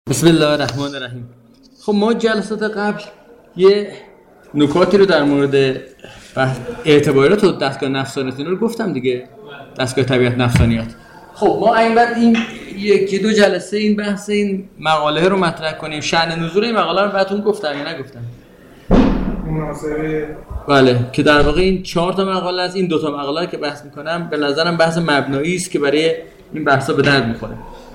بسم الله الرحمن الرحیم. خب ما جلسات قبل یه نکاتی رو در مورد اعتبارات و دستگاه نفسانیات رو گفتم دیگه، دستگاه طبیعت نفسانیات. خب ما این بعد این یکی دو جلسه این بحث این مقاله رو مطرح کنیم. شأن نزول این مقاله رو براتون گفتم یا نگفتم؟ مناظره بله، که در واقع این 4 تا مقاله از این 2 تا مقاله که بحث میکنم به نظرم بحث مبنایی است که برای این بحثا به درد میخوره.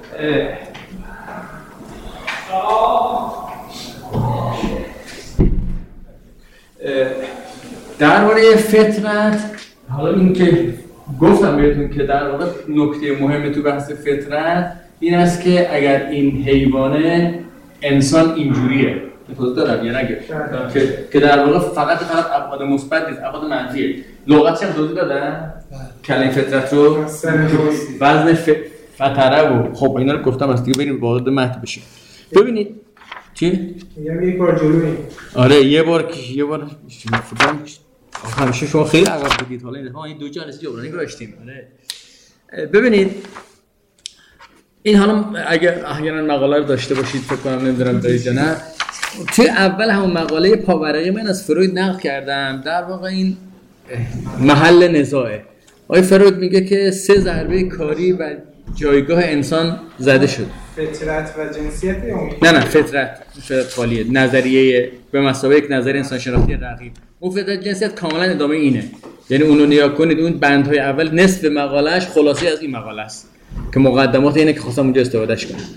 درباره فطرت، حالا این که گفتم بهتون که در واقع نکته مهم تو بحث فطرت این است که اگر این حیوانه انسان اینجوریه توضیح دارم یا نگه که در واقع فقط ابعاد مثبت نیست، ابعاد منفیه. لغتش هم توضیح دادن کلمه فطرت رو، وزن فطره و خب اینا رو گفتم. از دیگه بریم وارد متن بشیم. ببینید چی؟ یعنی یک بار جلویی. آره یه بار فکرم همیشه شما خیلی عقب بودید. حالا این 2 جلسه جبرانی داشتیم. آره ببینید این حالا اگر احیانا مقاله رو داشته باشید فکر کنم نمیدونم دارید یا نه، توی اول همون مقاله پاورقی من از فروید نقل کردم. در واقع این محل نزاعه. آقای فروید میگه که 3 ضربه کاری و جایگاه انسان زده شد. فطرت و جنسیت نه فطرت خالیه، نظریه به مثابه یک نظریه انسان شناختی رقیب. اون فطرت جنسیت کاملا ادامه اینه، یعنی اونو نگاه کنید اون بندهای اول نصف مقالهش خلاصه از این مقاله است که مقدمات اینه که خواستم اونجا استفادهش کنم.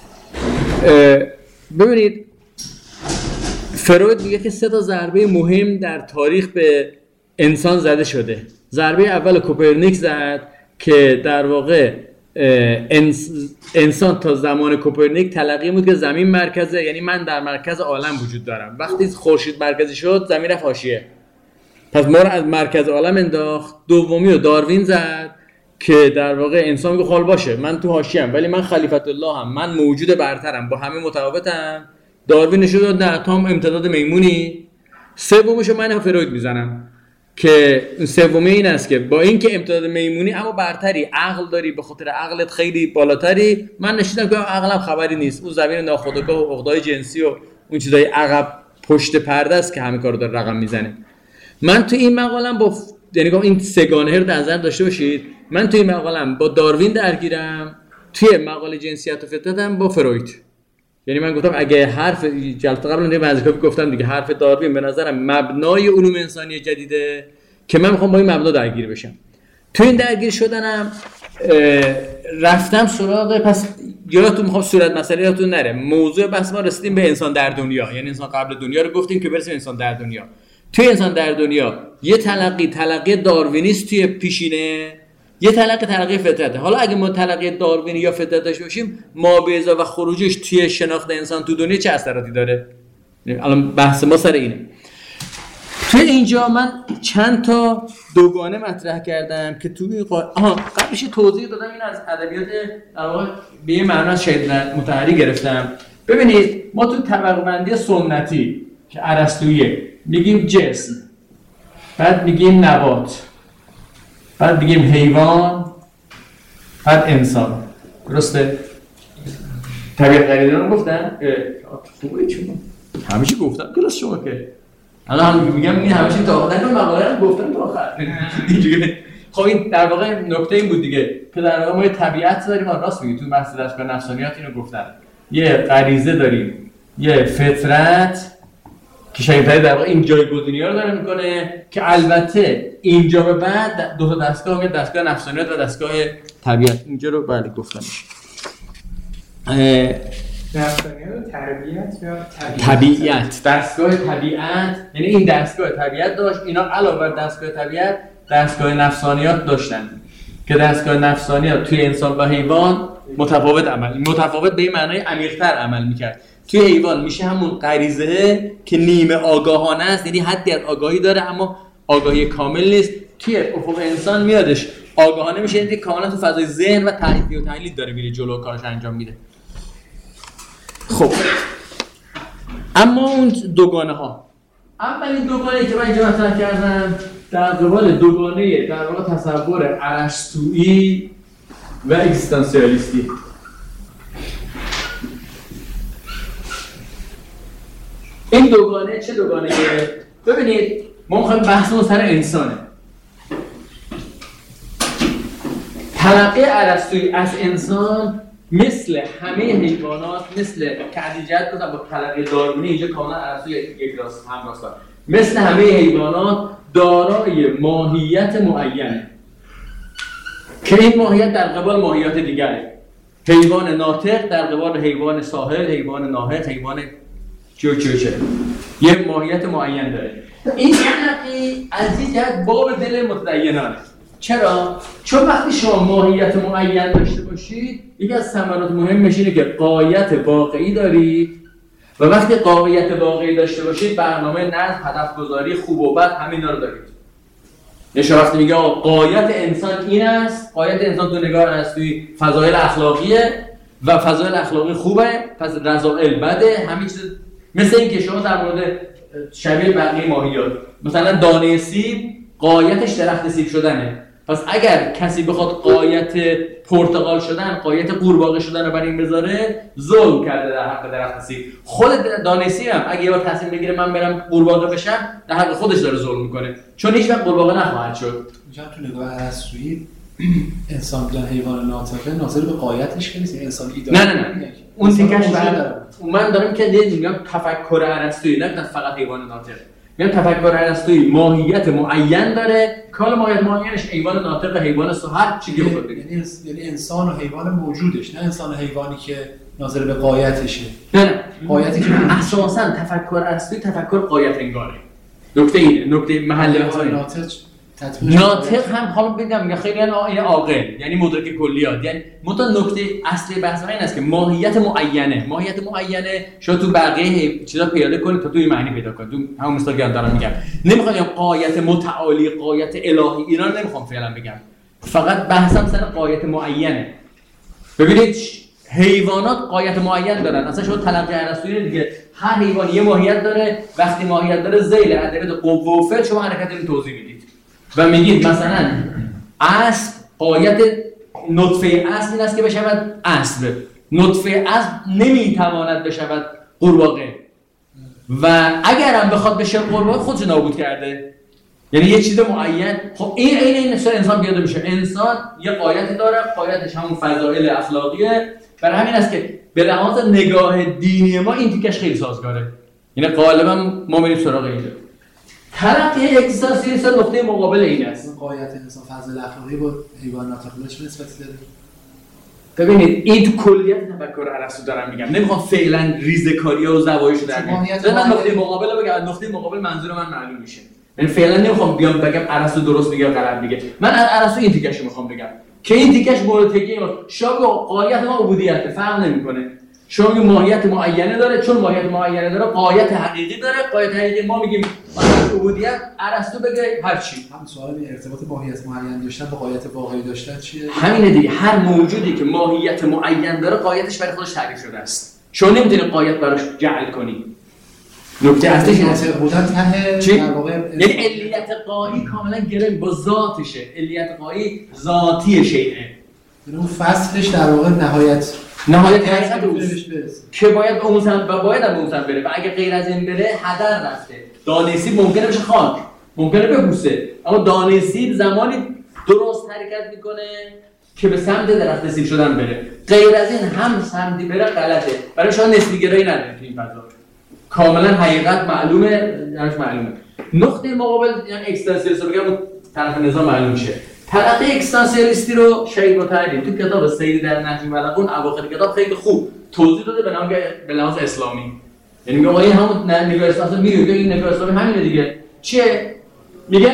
ببینید فروید میگه که 3 تا ضربه مهم در تاریخ به انسان زده شده. ضربه اول کوپرنیک زد که در واقع انسان تا زمان کوپرنیک تلقی بود که زمین مرکزه، یعنی من در مرکز عالم وجود دارم. وقتی خورشید مرکزی شد زمین رفت حاشیه، پس ما رو از مرکز عالم انداخت. دومی رو داروین زد که در واقع انسان میگه خال باشه من تو حاشیه‌ام ولی من خلیفت الله هم، من موجود برترم، با همه متفاوتم. داروین نشون داد نه تو هم امتداد میمونی. سومشو من فروید میزنم که سومی این است که با اینکه امتداد میمونی اما برتری، عقل داری، به خاطر عقلت خیلی بالاتری. من نشیدم که عقلم خبری نیست، اون زمین ناخودآگاه و عقده‌های جنسی و اون چیزای عقب پشت پرده است که همه کارو داره رقم میزنه. من تو این مقالم با یعنی این سگانه رو در نظر داشته باشید، من تو این مقالم با داروین درگیرم، توی مقاله جنسیت و فطرتم با فروید. یعنی من گفتم اگه حرف جلسه قبل اون وظیفه گفتم دیگه، حرف داروین به نظرم مبنای علوم انسانی جدیده که من میخوام با این مبنا درگیر بشم. تو این درگیر شدنم رفتم سراغ، پس یادتون میخوام صورت مسئله یادتون نره، موضوع بحث ما رسیدیم به انسان در دنیا، یعنی انسان قبل دنیا رو گفتیم که برسیم انسان در دنیا. توی انسان در دنیا یه تلقی داروینیست توی پیشینه، یه تلقی فطرته. حالا اگه ما تلقی داروینی یا فطرت داشته باشیم، مابعضا و خروجش توی شناخت انسان تو دنیا چه اثراتی داره؟ الان بحث ما سر اینه. توی اینجا من چند تا دوگانه مطرح کردم که توی قبلش توضیح دادم. این از ادبیات در واقع به یه معنی از شهید مطهری گرفتم. ببینید ما تو طبقه بندی سنتی که ارسطویی میگیم جسم، بعد میگیم نبات، بعد میگیم حیوان، بعد انسان. درسته؟ طبیعت غریزه رو گفتن؟ خوبه چون همیشه گفتم کلاس شما که الان هم میگم این همیشه تا آخر این مقاله رو گفتم تا آخر اینجوری. خب این در واقع نکته این بود دیگه که در واقع ما یه طبیعت داریم. راست میگی تو بحث دستگاه نفسانیات اینو گفتن، یه غریزه داریم، یه فطرت که شاید در واقع این جایگزینی‌ها رو داره میکنه که البته اینجا به بعد 2 تا دستگاه میاد، دستگاه نفسانیات و دستگاه طبیعت. اینجا رو بله گفتمش. نفسانیات و تربیت یا طبیعت، دستگاه طبیعت، یعنی این دستگاه طبیعت داشت، اینا علاوه بر دستگاه طبیعت دستگاه نفسانیات داشتن که دستگاه نفسانیات توی انسان و حیوان متفاوت به این معنای عمیق‌تر عمل میکرد. توی حیوان میشه همون غریزه که نیمه آگاهانه است، یعنی حدی از آگاهی داره اما آگاهی کامل نیست. توی افق انسان میادش آگاهانه میشه، یعنی کاملا تو فضای ذهن و تحلیل داره میره جلو کارش انجام میده. خب اما اون دوگانه ها، اولین دوگانه‌ای که من اینجا مطرح کردم در قبال دوگانه در واقع تصور ارسطویی و اگزیستانسیالیستی. این دوگانه چه دوگانه؟ ببینید ما میخوایم بحثمون سر انسانه. تلقی ارسطویی از انسان مثل همه حیوانات، مثل که از جهت گفتم با تلقی داروینی اینجا کاملا ارسطو یک راست همراست، مثل همه حیوانات دارای ماهیت معینه که این ماهیت در قبال ماهیت دیگره. حیوان ناطق در قبال حیوان ساحل، حیوان ناحق، حیوان چه یه ماهیت معین داره. این تلقی از این جهت باب دل متدینانه. چرا؟ چون وقتی شما ماهیت معین داشته باشید، یکی از ثمرات مهمش اینه که غایت واقعی دارید و وقتی غایت واقعی داشته باشید برنامه نظم، هدف گذاری، خوب و بد همینا رو دارید. یه وقتی میگه غایت انسان این است، غایت انسان تو نگاه ارسطویی فضایل اخلاقیه و فضایل اخلاقی خوبه، پس رذائل بده، همین چیز. مثل این که شما در مورد شبیه بقیه ماهیات مثلا دانه سیب غایتش درخت سیب شدنه، پس اگر کسی بخواد غایت پرتقال شدن، غایت قورباغه شدن رو بر این بذاره، ظلم کرده در حق درخت سیب. خود دانه سیب هم اگه یه بار تصمیم بگیره من برم قورباغه بشم، در حق خودش داره ظلم میکنه، چون هیچ وقت قورباغه نخواهد شد. اینجا تو نگاه ارسطویی انسان بودن حیوان ناطقه ناظر به غایتش که نیست، انسان ایدئال. نه اون تیکش من دارم که میگم تفکر ارسطویی، نه فقط حیوان ناطق. میگم تفکر ارسطویی ماهیت معین داره، کال ماهیت معینش حیوان ناطق، حیوان هر چیزی بخواد بگه. یعنی انسان و حیوان موجودش، نه انسان و حیوانی که ناظر به غایتشه. نه غایتی که اساساً تفکر ارسطویی تفکر غایت انگاره. نکته اینه، نکته محل ناطق هم حالا بگم خیلی این عاقل، یعنی مدرک کلیات، یعنی نکته اصلی بحث این است که ماهیت معینه شما تو بقیه چیزا پیاده کنید تا توی معنی پیدا کنید. تو همون مثلا که دارم میگم، نمیخوام بگم غایت متعالی، غایت الهی، اینا رو نمیخوام فعلا بگم، فقط بحثم سر غایت معینه. ببینید حیوانات غایت معین دارن، اصلا شما تلقی ارسطویی دیگه هر حیوان یه ماهیت داره، وقتی ماهیت داره ذیل ادله قوه و فعل شما حرکت رو توضیح میدید و میگید مثلا اسب غایت نطفه اسب این است که بشود اسب، نطفه اسب نمیتواند بشود قورباغه و اگر هم بخواد بشه قورباغه خودش نابود کرده، یعنی یه چیز معین. خب این مثل انسان پیاده میشه. انسان یه غایتی داره، غایتش همون فضایل اخلاقیه، برای همین است که به لحاظ نگاه دینی ما این تیکش خیلی سازگاره، یعنی غالبا ما میریم سراغ اینه. تلقی اکزیستانسیالیسم نقطه مقابل این است. غایت انسان فضل اخلاقی با حیوان ناطقش نسبتی داره. ببینید این تو کلیت تفکر ارسطو دارم میگم، نمیخوام فعلا ریزه‌کاری‌ها و زوایاشو در بیارم. من نقطه مقابل رو بگم، نقطه مقابل منظور من معلوم میشه. یعنی فعلا نمیخوام بیام بگم ارسطو درست میگه یا غلط میگه. من از ارسطو این تیکشو میخوام بگم که این تیکش مورد ما شما غایت ما عبودیت فرق نمیکنه. شما یه ماهیت معینه داره، چون ماهیت معینه داره غایت حقیقی داره. غایت حقیقی ما میگیم عبودیت، ارسطو بگه هر چی. هم سوال ارتباط ماهیت معین داشتن با غایت واقعی داشتن چیه؟ همینه دیگه، هر موجودی که ماهیت معین داره غایتش برای خودش تعریف شده است. شما نمیتونید غایت براش جعل کنی. نکته اصلیش اینه بودن ته در واقع یعنی علیت غایی کاملا گره با ذاتشه. علیت غایی ذاتی شیء، یعنی اون فصلش در واقع نهایت حقیقت اوست که باید اون سمت و باید هم اون سمت بره و اگه غیر از این بره هدر رفته. دانه سیب ممکنه بشه خاک، ممکنه ببوسه، اما دانه سیب زمانی درست حرکت میکنه که به سمت درخت سیب شدن بره. غیر از این هم سمتی بره غلطه. برای شما نسبی گرایی نداره تو این فضا، کاملا حقیقت معلومه، درش معلومه. نقطه مقابل یعنی اکستانسیالیسم رو بگم طرف نظام معلوم شه. تلقی اکستانسیالیستی رو شهید متحدی تو کتاب سید در نهج البلاغه اواخر کتاب خیلی خوب توضیح داده به لحاظ اسلامی. یعنی میگه این همون نگاه اسلامی میگه این نگاه اسلامی همینه دیگه. چیه؟ میگه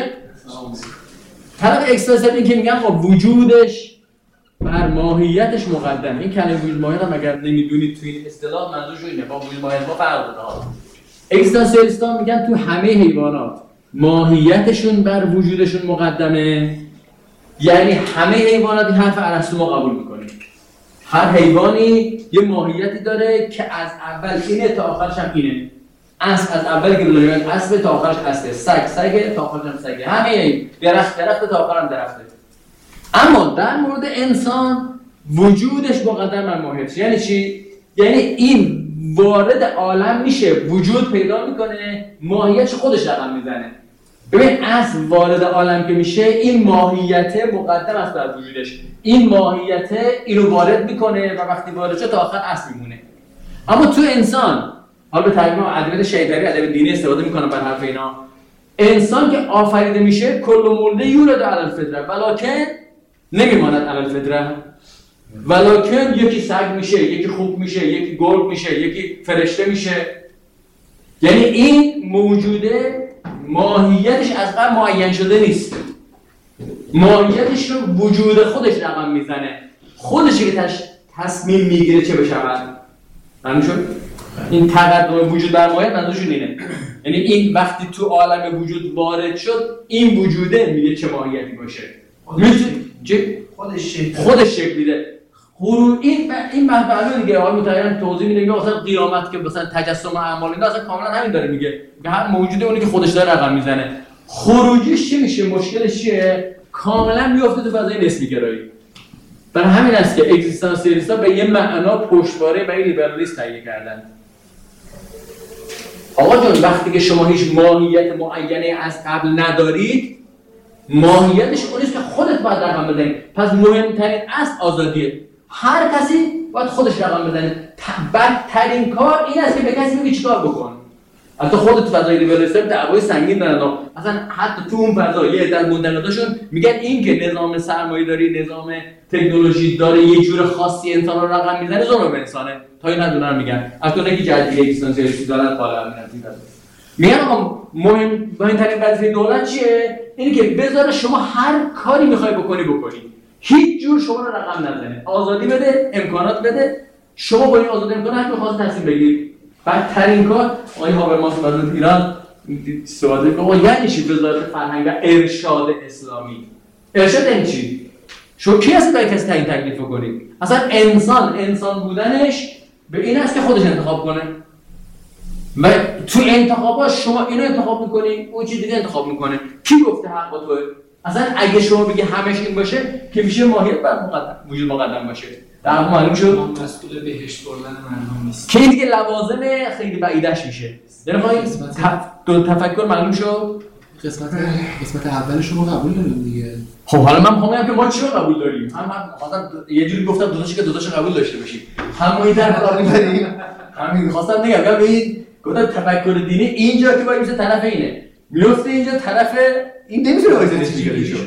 تلقی اکستانسیالیسم که میگن با وجودش بر ماهیتش مقدمه. این کلمه وجود ماهیت هم اگر نمیدونید توی این اصطلاح منظورش اینه، با وجود ماهیت ما فرق داره. اکستانسیالیست‌ها میگن تو همه حیوانات ماهیتشون بر وجودشون مقدمه، یعنی همه حیوانات این حرف ارسطو ما قبول میکنیم. هر حیوانی یه ماهیتی داره که از اول اینه تا آخرش هم اینه. اسب از اولی که بزرگی اسب تا آخرش اسبه، سگ تا آخرش هم سگه، همه درخت تا آخر هم درخته. اما در مورد انسان وجودش مقدم بر ماهیتش. یعنی چی؟ یعنی این وارد عالم میشه، وجود پیدا میکنه، ماهیتش خودش رقم میزنه. ببین اصل وارد عالم که میشه، این ماهیت مقدم است بر وجودش، این ماهیت اینو وارد میکنه و وقتی وارد شد تا آخر اصل میمونه. اما تو انسان، حالا به تعبیر ادبیات شیطانی، ادبیات دینی استفاده میکنم بر حرف اینا، انسان که آفریده میشه کل مولده یولد علی الفطره ولکن نمیماند علی الفطره، ولکن یکی سگ میشه، یکی خوک میشه، یکی گرگ میشه، یکی فرشته میشه. یعنی این موجوده ماهیتش از قبل معین شده نیست، ماهیتش رو وجود خودش رقم میزنه، خودشی که تصمیم میگیره چه بشود. همین شد این تقدم وجود بر ماهیت منظورشون اینه. یعنی این وقتی تو عالم وجود وارد شد، این وجوده میگه چه ماهیتی باشه، خودش شکل میده. این مفهوم دیگه حالا متعین توضیح میده، میگه مثلا قیامت که مثلا تجسم اعمال اینا اصلا کاملا همین داره میگه که هر موجوده اونی که خودش داره رقم میزنه. خروجیش چی میشه؟ مشکلش چیه؟ کاملا میفته تو فضای نسبی گرایی. برای همین است که اگزیستانسیالیست‌ها به یه معنا پشتواره برای لیبرالیسم تهیه کردن. آقا جان وقتی که شما هیچ ماهیت معینی از قبل ندارید، ماهیتش اون نیست که خودت باید رقم بزنی. پس مهمترین اصل آزادیه. هر کسی باید خودش رقم بزنه. بدترین کار این است که به کسی بگی چیکار بکن. حتی خودت تو فضای لیبرالیسم دعوای سنگین دارن. اصلا حتی تو اون فضا یه عده منتقداشون میگن این که نظام سرمایه‌داری، نظام تکنولوژی داره یه جور خاصی انسان رو رقم میزنه، ظلم به انسانه. تا این حد میگن. البته اونایی که جدید اگزیستانسیالیستی دارن بالا میگن آقا مهمترین وظیفه دولت چیه؟ اینه که بذاره شما هر کاری میخوای بکنی. هیچ جور شما رو رقم نزنه. آزادی بده، امکانات بده. شما با این آزادی امکانات هر میخواست تصمیم بگیرید. بدترین کار آقای هابرماس وزارت ایران صحبت می‌کنه یعنی چی وزارت فرهنگ و ارشاد اسلامی؟ ارشاد یعنی چی؟ شما کی هستی برای کسی تعیین تکلیف کنید؟ اصلا انسان بودنش به این است که خودش انتخاب کنه. و تو انتخابات شما اینو انتخاب می‌کنی، اون چیز دیگه انتخاب می‌کنه. کی گفته حق با توه؟ اصلا اگه شما بگی همش این باشه که میشه ماهیت بر وجود مقدم باشه. در معلوم شد مسئول بهشت بردن مردم نیست. که دیگه لوازم خیلی بعیدش میشه. یعنی دو تفکر معلوم شد. قسمت اولش رو قبول داریم دیگه. خب حالا من میخوام بگم که ما چی رو قبول داریم؟ من خواستم یه جوری گفتم دوتاشو قبول داشته باشیم. هم این طرف قبول داریم. همین می‌خواستم بگم این گفتم تفکر دینی اینجا که باید میشه طرف اینه. میفته اینجا طرف این نمیتونه وایسه چیزی شد.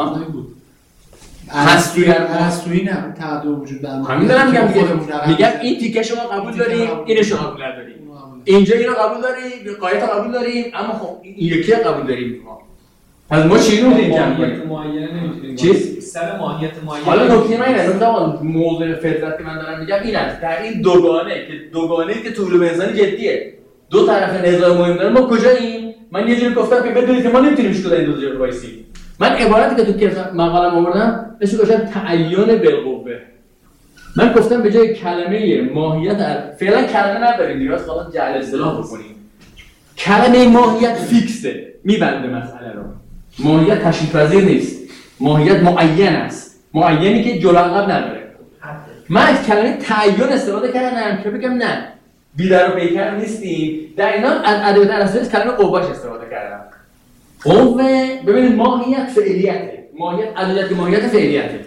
هستویی نه تقدم وجود در همین دارم میگم این تیکه شما قبول داریم، اینو شما قبول نداریم. اینجا اینو قبول داریم، قایت قبول داریم، اما خب این یکی قبول داریم ما. پس ما چی رو دیدیم ماهیت معینه نمیتونیم. چی؟ سر ماهیت معینه. حالا نکته من اینه، مثلا موضوع فطرت که من دارم میگم این است. در این دوگانه‌ای که طول انسانی جدیه. دو طرف نزاع مهم داره. ما کجاییم؟ من یه جوری گفتم که بدونید که ما نمیتونیم شکل این دو جای وایسیم. من عبارتی که تو کتاب مقاله‌ام آوردم اسمش گذاشتم تعین بالقوه. من گفتم به جای کلمه ماهیت فعلا کلمه نداریم دیگه، خلاص جعل اصطلاح بکنیم. کلمه ماهیت فیکسه، میبنده مسئله رو. ماهیت تشریح پذیر نیست. ماهیت معین است. معینی که جلو عقب نداره. من از کلمه تعین استفاده کردم که بگم نه. بی‌در و بیکر نیستیم. در اینا از ادبیات ارسطویی کلمه قواش استفاده کردم. قوه ببینید ماهیت فعلیته. ماهیت فعلیته.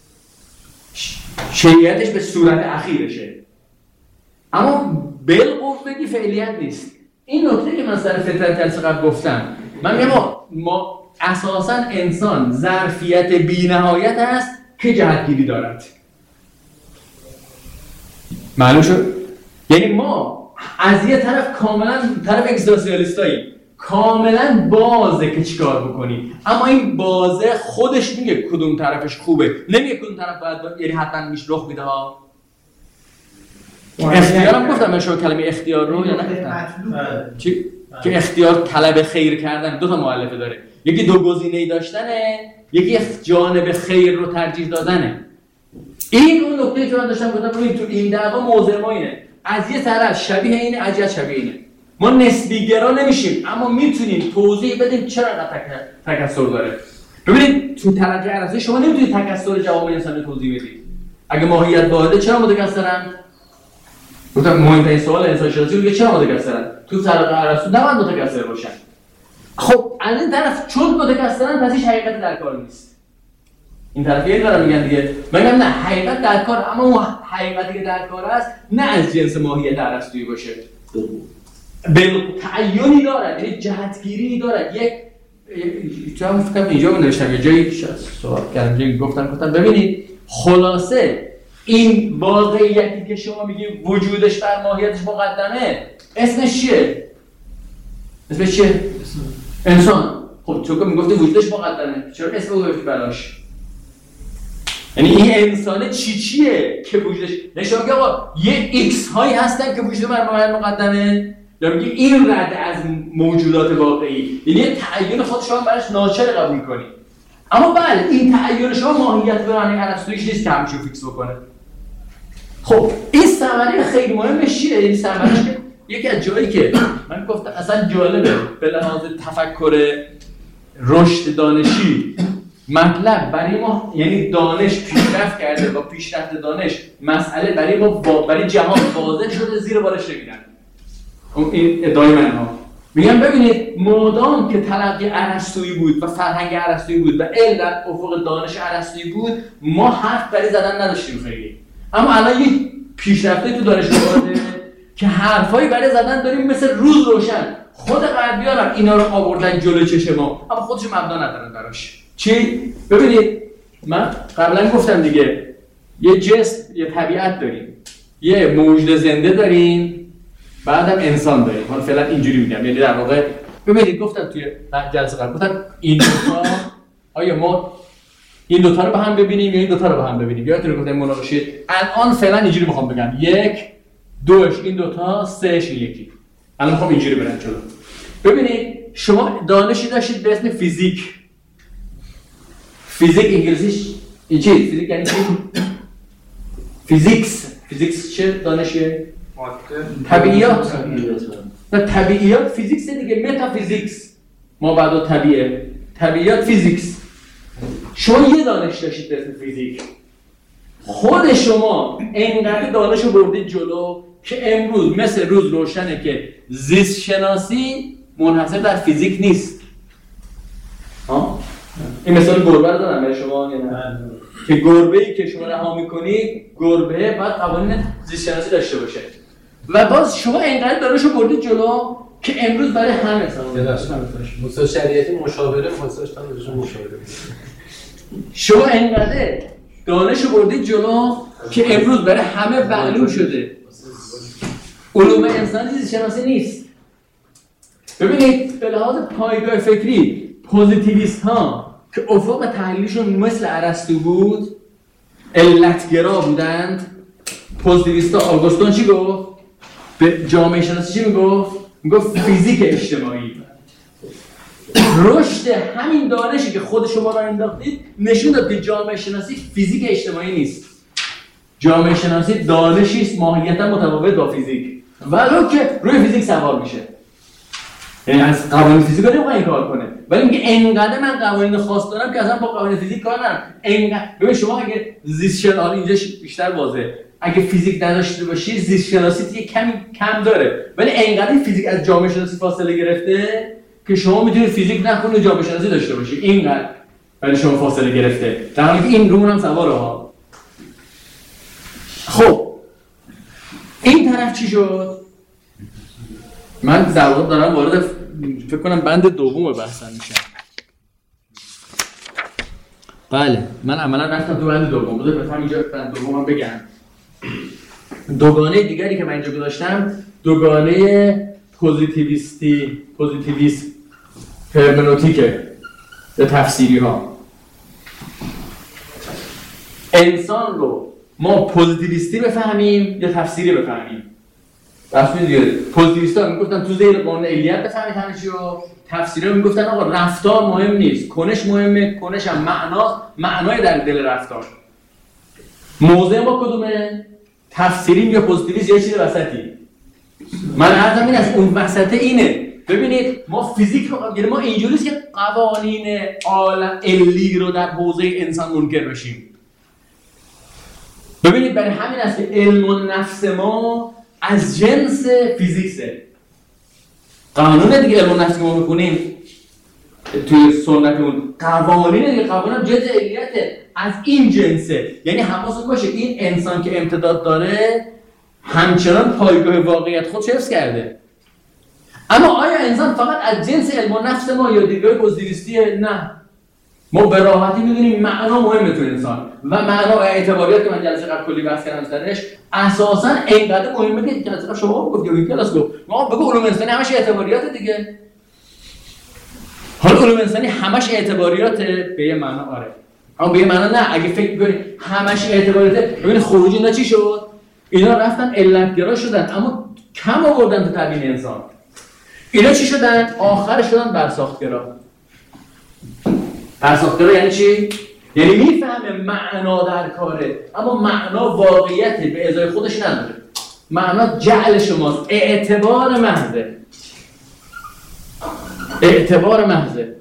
شیعیتش به صورت اخیرشه. اما بالقوه فعلیت نیست. این نکته که من سر فطرت جلسه قبل گفتم. من میگم ما اساساً انسان ظرفیت بی‌نهایت است که جهتگیری دارد. معلوم شد؟ یعنی ما از یه طرف کاملا طرف اگزیستانسیالیستاییم. کاملا بازه که چیکار بکنی، اما این بازه خودش میگه کدوم طرفش خوبه، نمیگه کدوم طرف باید یعنی حتما میش رخ میده ها. اختیارم گفتم من شما کلمه اختیار رو یا نه چی که اختیار طلب خیر کردن دو تا مؤلفه داره، یکی دو گزینه‌ای داشتنه، یکی جانب خیر رو ترجیح دادنه. این اون نکته که من داشتم گفتم ببین تو این دعوا موضوع ما اینه، از یه طرف شبیه اینه، از یه شبیه اینه. ما نسبی گرا نمیشیم، اما میتونیم توضیح بدیم چرا تکثر داره. ببینید تو تلقی ارسطویی شما نمیتونید تکثر جوامع انسانی توضیح بدید. اگه ماهیت واحده چرا متکثرن؟ گفتم مهمترین سوال انسان شناسی میگه چرا متکثرن؟ تو طریق ارسطو نباید متکثر باشن. خب از این طرف چون متکثرن پس هیچ حقیقتی در کار نیست. این طرف یه دارن میگن دیگه، میگم نه حقیقت در کار، اما اون حقیقتی که در کار است نه از جنس ماهیت ارسطویی باشه. تعیینی دارد، یعنی جهتگیری دارد. یک جا فکر اینجا نوشتم یه جایی سوال کردم، جایی گفتم ببینید خلاصه این واقعیتی که شما میگید وجودش بر ماهیتش مقدمه اسمش چیه؟ انسان. خب چون که میگفتی وجودش مقدمه چرا اسم رو گذاشتی براش؟ یعنی این انسانه چیه که وجودش نشون میگه آقا یه ایکس هایی هستن که وجود بر ماهیت مقدمه، یا میگه این رد از موجودات واقعی، یعنی تعیین خود شما براش ناچار قبول کنی. اما بله این تعیین شما ماهیت به معنی ارسطویی نیست که همیشه فیکس بکنه. خب این ثمره خیلی مهمش چیه؟ این ثمرهش که یکی از جایی که من گفتم اصلا جالبه به لحاظ تفکر رشد دانشی مطلب برای ما، یعنی دانش پیشرفت کرده با پیشرفت دانش مسئله برای ما برای جهان واضح شده زیر بارش نمیرن. این ادعای من ها میگم ببینید مادام که تلقی ارسطویی بود و فرهنگ ارسطویی بود و علم در افق دانش ارسطویی بود ما حرف برای زدن نداشتیم خیلی، اما الان یه پیشرفته تو دانش وارده که حرفایی برای زدن داریم مثل روز روشن. خود غربی‌ها هم اینا رو آوردن جلو چشم ما اما خودش مبنا ندارن براش. چی؟ ببینید من قبلا گفتم دیگه یه جسم یه طبیعت داریم، یه موجود زنده داریم، بعدم انسان داریم. حالا فعلا اینجوری میگم، یعنی در واقع ببینید گفتم توی جلسه قبل گفتم این دوتا آیا ما این دوتا رو با هم ببینیم یا این دوتا رو با هم ببینیم؟ یادتونه گفتم مناقشه الان فعلا اینجوری میخوام بگم 1 2 این دوتا 3 این یکی. الان میخوام اینجوری برم جلو. ببینید شما دانشی داشتید به اسم فیزیک. فیزیک انگلیسیش این چی؟ فیزیک یعنی چی؟ فیزیکس چه دانشیه؟ طبیعیات. نه طبیعیات فیزیکس دیگه، متافیزیکس ما بعد طبیعیات فیزیکس. شما یه دانش داشتید به اسم فیزیک. خود شما اینقدر دانش رو بردید جلو که امروز مثل روز روشنه که زیست شناسی منحصر در فیزیک نیست. این مثال گربه رو دارم برای شما یا نه؟ که گربه‌ای که شما رها می‌کنید گربه باید قوانین زیست شناسی داشته باشه. و باز شما اینقدر دانش رو بردید جلو که امروز برای همه مثلا شریعتی مشاوره واسهشون مشاوره. شما اینقدر دانش رو بردید جلو که امروز برای همه معلوم شده علوم انسانی زیست شناسی نیست. ببینید به لحاظ پایگاه فکری پوزیتیویست ها که افق تحلیلیشون مثل ارسطو بود، علتگرا بودند. پوزیتیویست ها آگوستون چی گفت؟ به جامعه شناسی چی میگفت؟ میگفت فیزیک اجتماعی. رشد همین دانشی که خود شما را انداختید نشون داد که جامعه شناسی فیزیک اجتماعی نیست. جامعه شناسی دانشی است ماهیتا متفاوت با فیزیک، ولو که روی فیزیک سوار میشه. یعنی از قوانین فیزیک نمیخواد این کار کنه، ولی میگه انقدر من قوانین خاص دارم که اصلا با قوانین فیزیک کار ندارم. انقدر ببین شما اگه زیست شناسی اینجا بیشتر واضحه، اگه فیزیک نداشته باشی زیست شناسی یه کمی کم داره، ولی انقدر فیزیک از جامعه شناسی فاصله گرفته که شما میتونید فیزیک نکنید و جامعه شناسی داشته باشی. اینقدر ولی شما فاصله گرفته، در حالی که این رون هم سواره ها. خب این طرف چی شد؟ من در واقع دارم وارد فکر کنم بند دوم بحثم میشم. بله من عملا رفتم تو بند دوم. بذار بفهم اینجا بند دومم بگم. دوگانه دیگری که من اینجا گذاشتم دوگانه پوزیتیویست هرمنوتیکه یا تفسیری ها. انسان رو ما پوزیتیویستی بفهمیم یا تفسیری بفهمیم. راست دیگه پوزیتیویستا میگفتن تو زیر قانون علیت بفهمید همه چی رو، تفسیرها میگفتن آقا رفتار مهم نیست، کنش مهمه، کنش هم معنای در دل رفتار. موضع ما کدومه؟ تفسیریم یا پوزیتیویست یا چیز وسطی؟ من عرضم این است اون وسطه اینه. ببینید ما فیزیک رو ما اینجوریه که قوانین عالم علی رو در حوزه انسان منکر بشیم. ببینید برای همین است که علم و نفس ما از جنس فیزیکسه. قانون دیگه علم نفس که ما میکنیم توی سنتمون، قوانین دیگه، قوانین جنس علیته، از این جنسه. یعنی حواستون باشه این انسان که امتداد داره همچنان پایگاه واقعیت خودش حفظ کرده. اما آیا انسان فقط از جنس علم نفس ما یا دیدگاه پوزیتیویستیه؟ نه. ما به راحتی میدونیم معنا مهمه تو انسان و معنا و اعتباریات که من جلسه قبل کلی بحث کردم سرش اساساً اینقدر مهمه که جلسه قبل شما گفت یا کلاس گفت ما بگو علوم انسانی همش اعتباریات دیگه. حالا علوم انسانی همش اعتباریات به یه معنا آره، اما به یه معنا نه. اگه فکر کنی همش اعتباریات، ببین خروجی اینا چی شد؟ اینا رفتن علتگرا شدن اما کم آوردن تو تبیین انسان. اینا چی شدن؟ آخر شدن برساختگرا. برساختگرا یعنی چی؟ یعنی میفهمه معنا در کاره اما معنا واقعیت به ازای خودش نداره. معنا جعل شماست، اعتبار محضه. اعتبار محضه.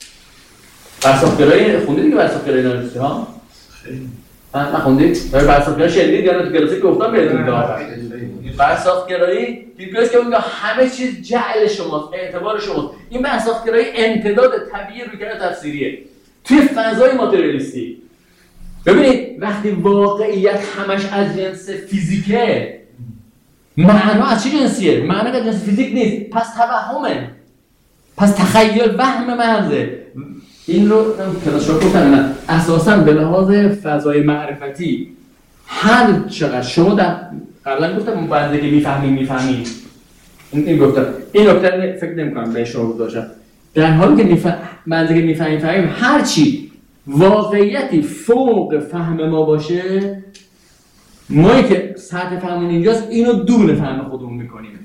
برساختگرایی خوندید دیگه؟ برساختگرایی دانستی ها؟ من خوندید؟ برساختگرایی شدید یا نه تو کلاسی که گفتم بهتون دارم. برساختگرایی دیدگاهی که میگه همه چیز جعل شماست، اعتبار شماست. این برساختگرایی امتداد طبیعی رویکرد تفسیریه توی فضای ماتریالیستی. ببینید وقتی واقعیت همش از جنس فیزیکه، معنا از چه جنسیه؟ معنا از جنس فیزیک نیست، پس توهمه، پس تخیل، وهم محضه. این رو کلاس رو گفتم نه اساساً به لحاظ فضای معرفتی هر چقدر شما در قبلا گفتم بعضی که میفهمیم این گفتم این نکته فکر نمی‌کنم به شما گذاشتم. در حالی که بعضی که میفهمیم هر چی واقعیتی فوق فهم ما باشه، ما که سطح فهممون اینجاست اینو دون فهم خودمون میکنیم.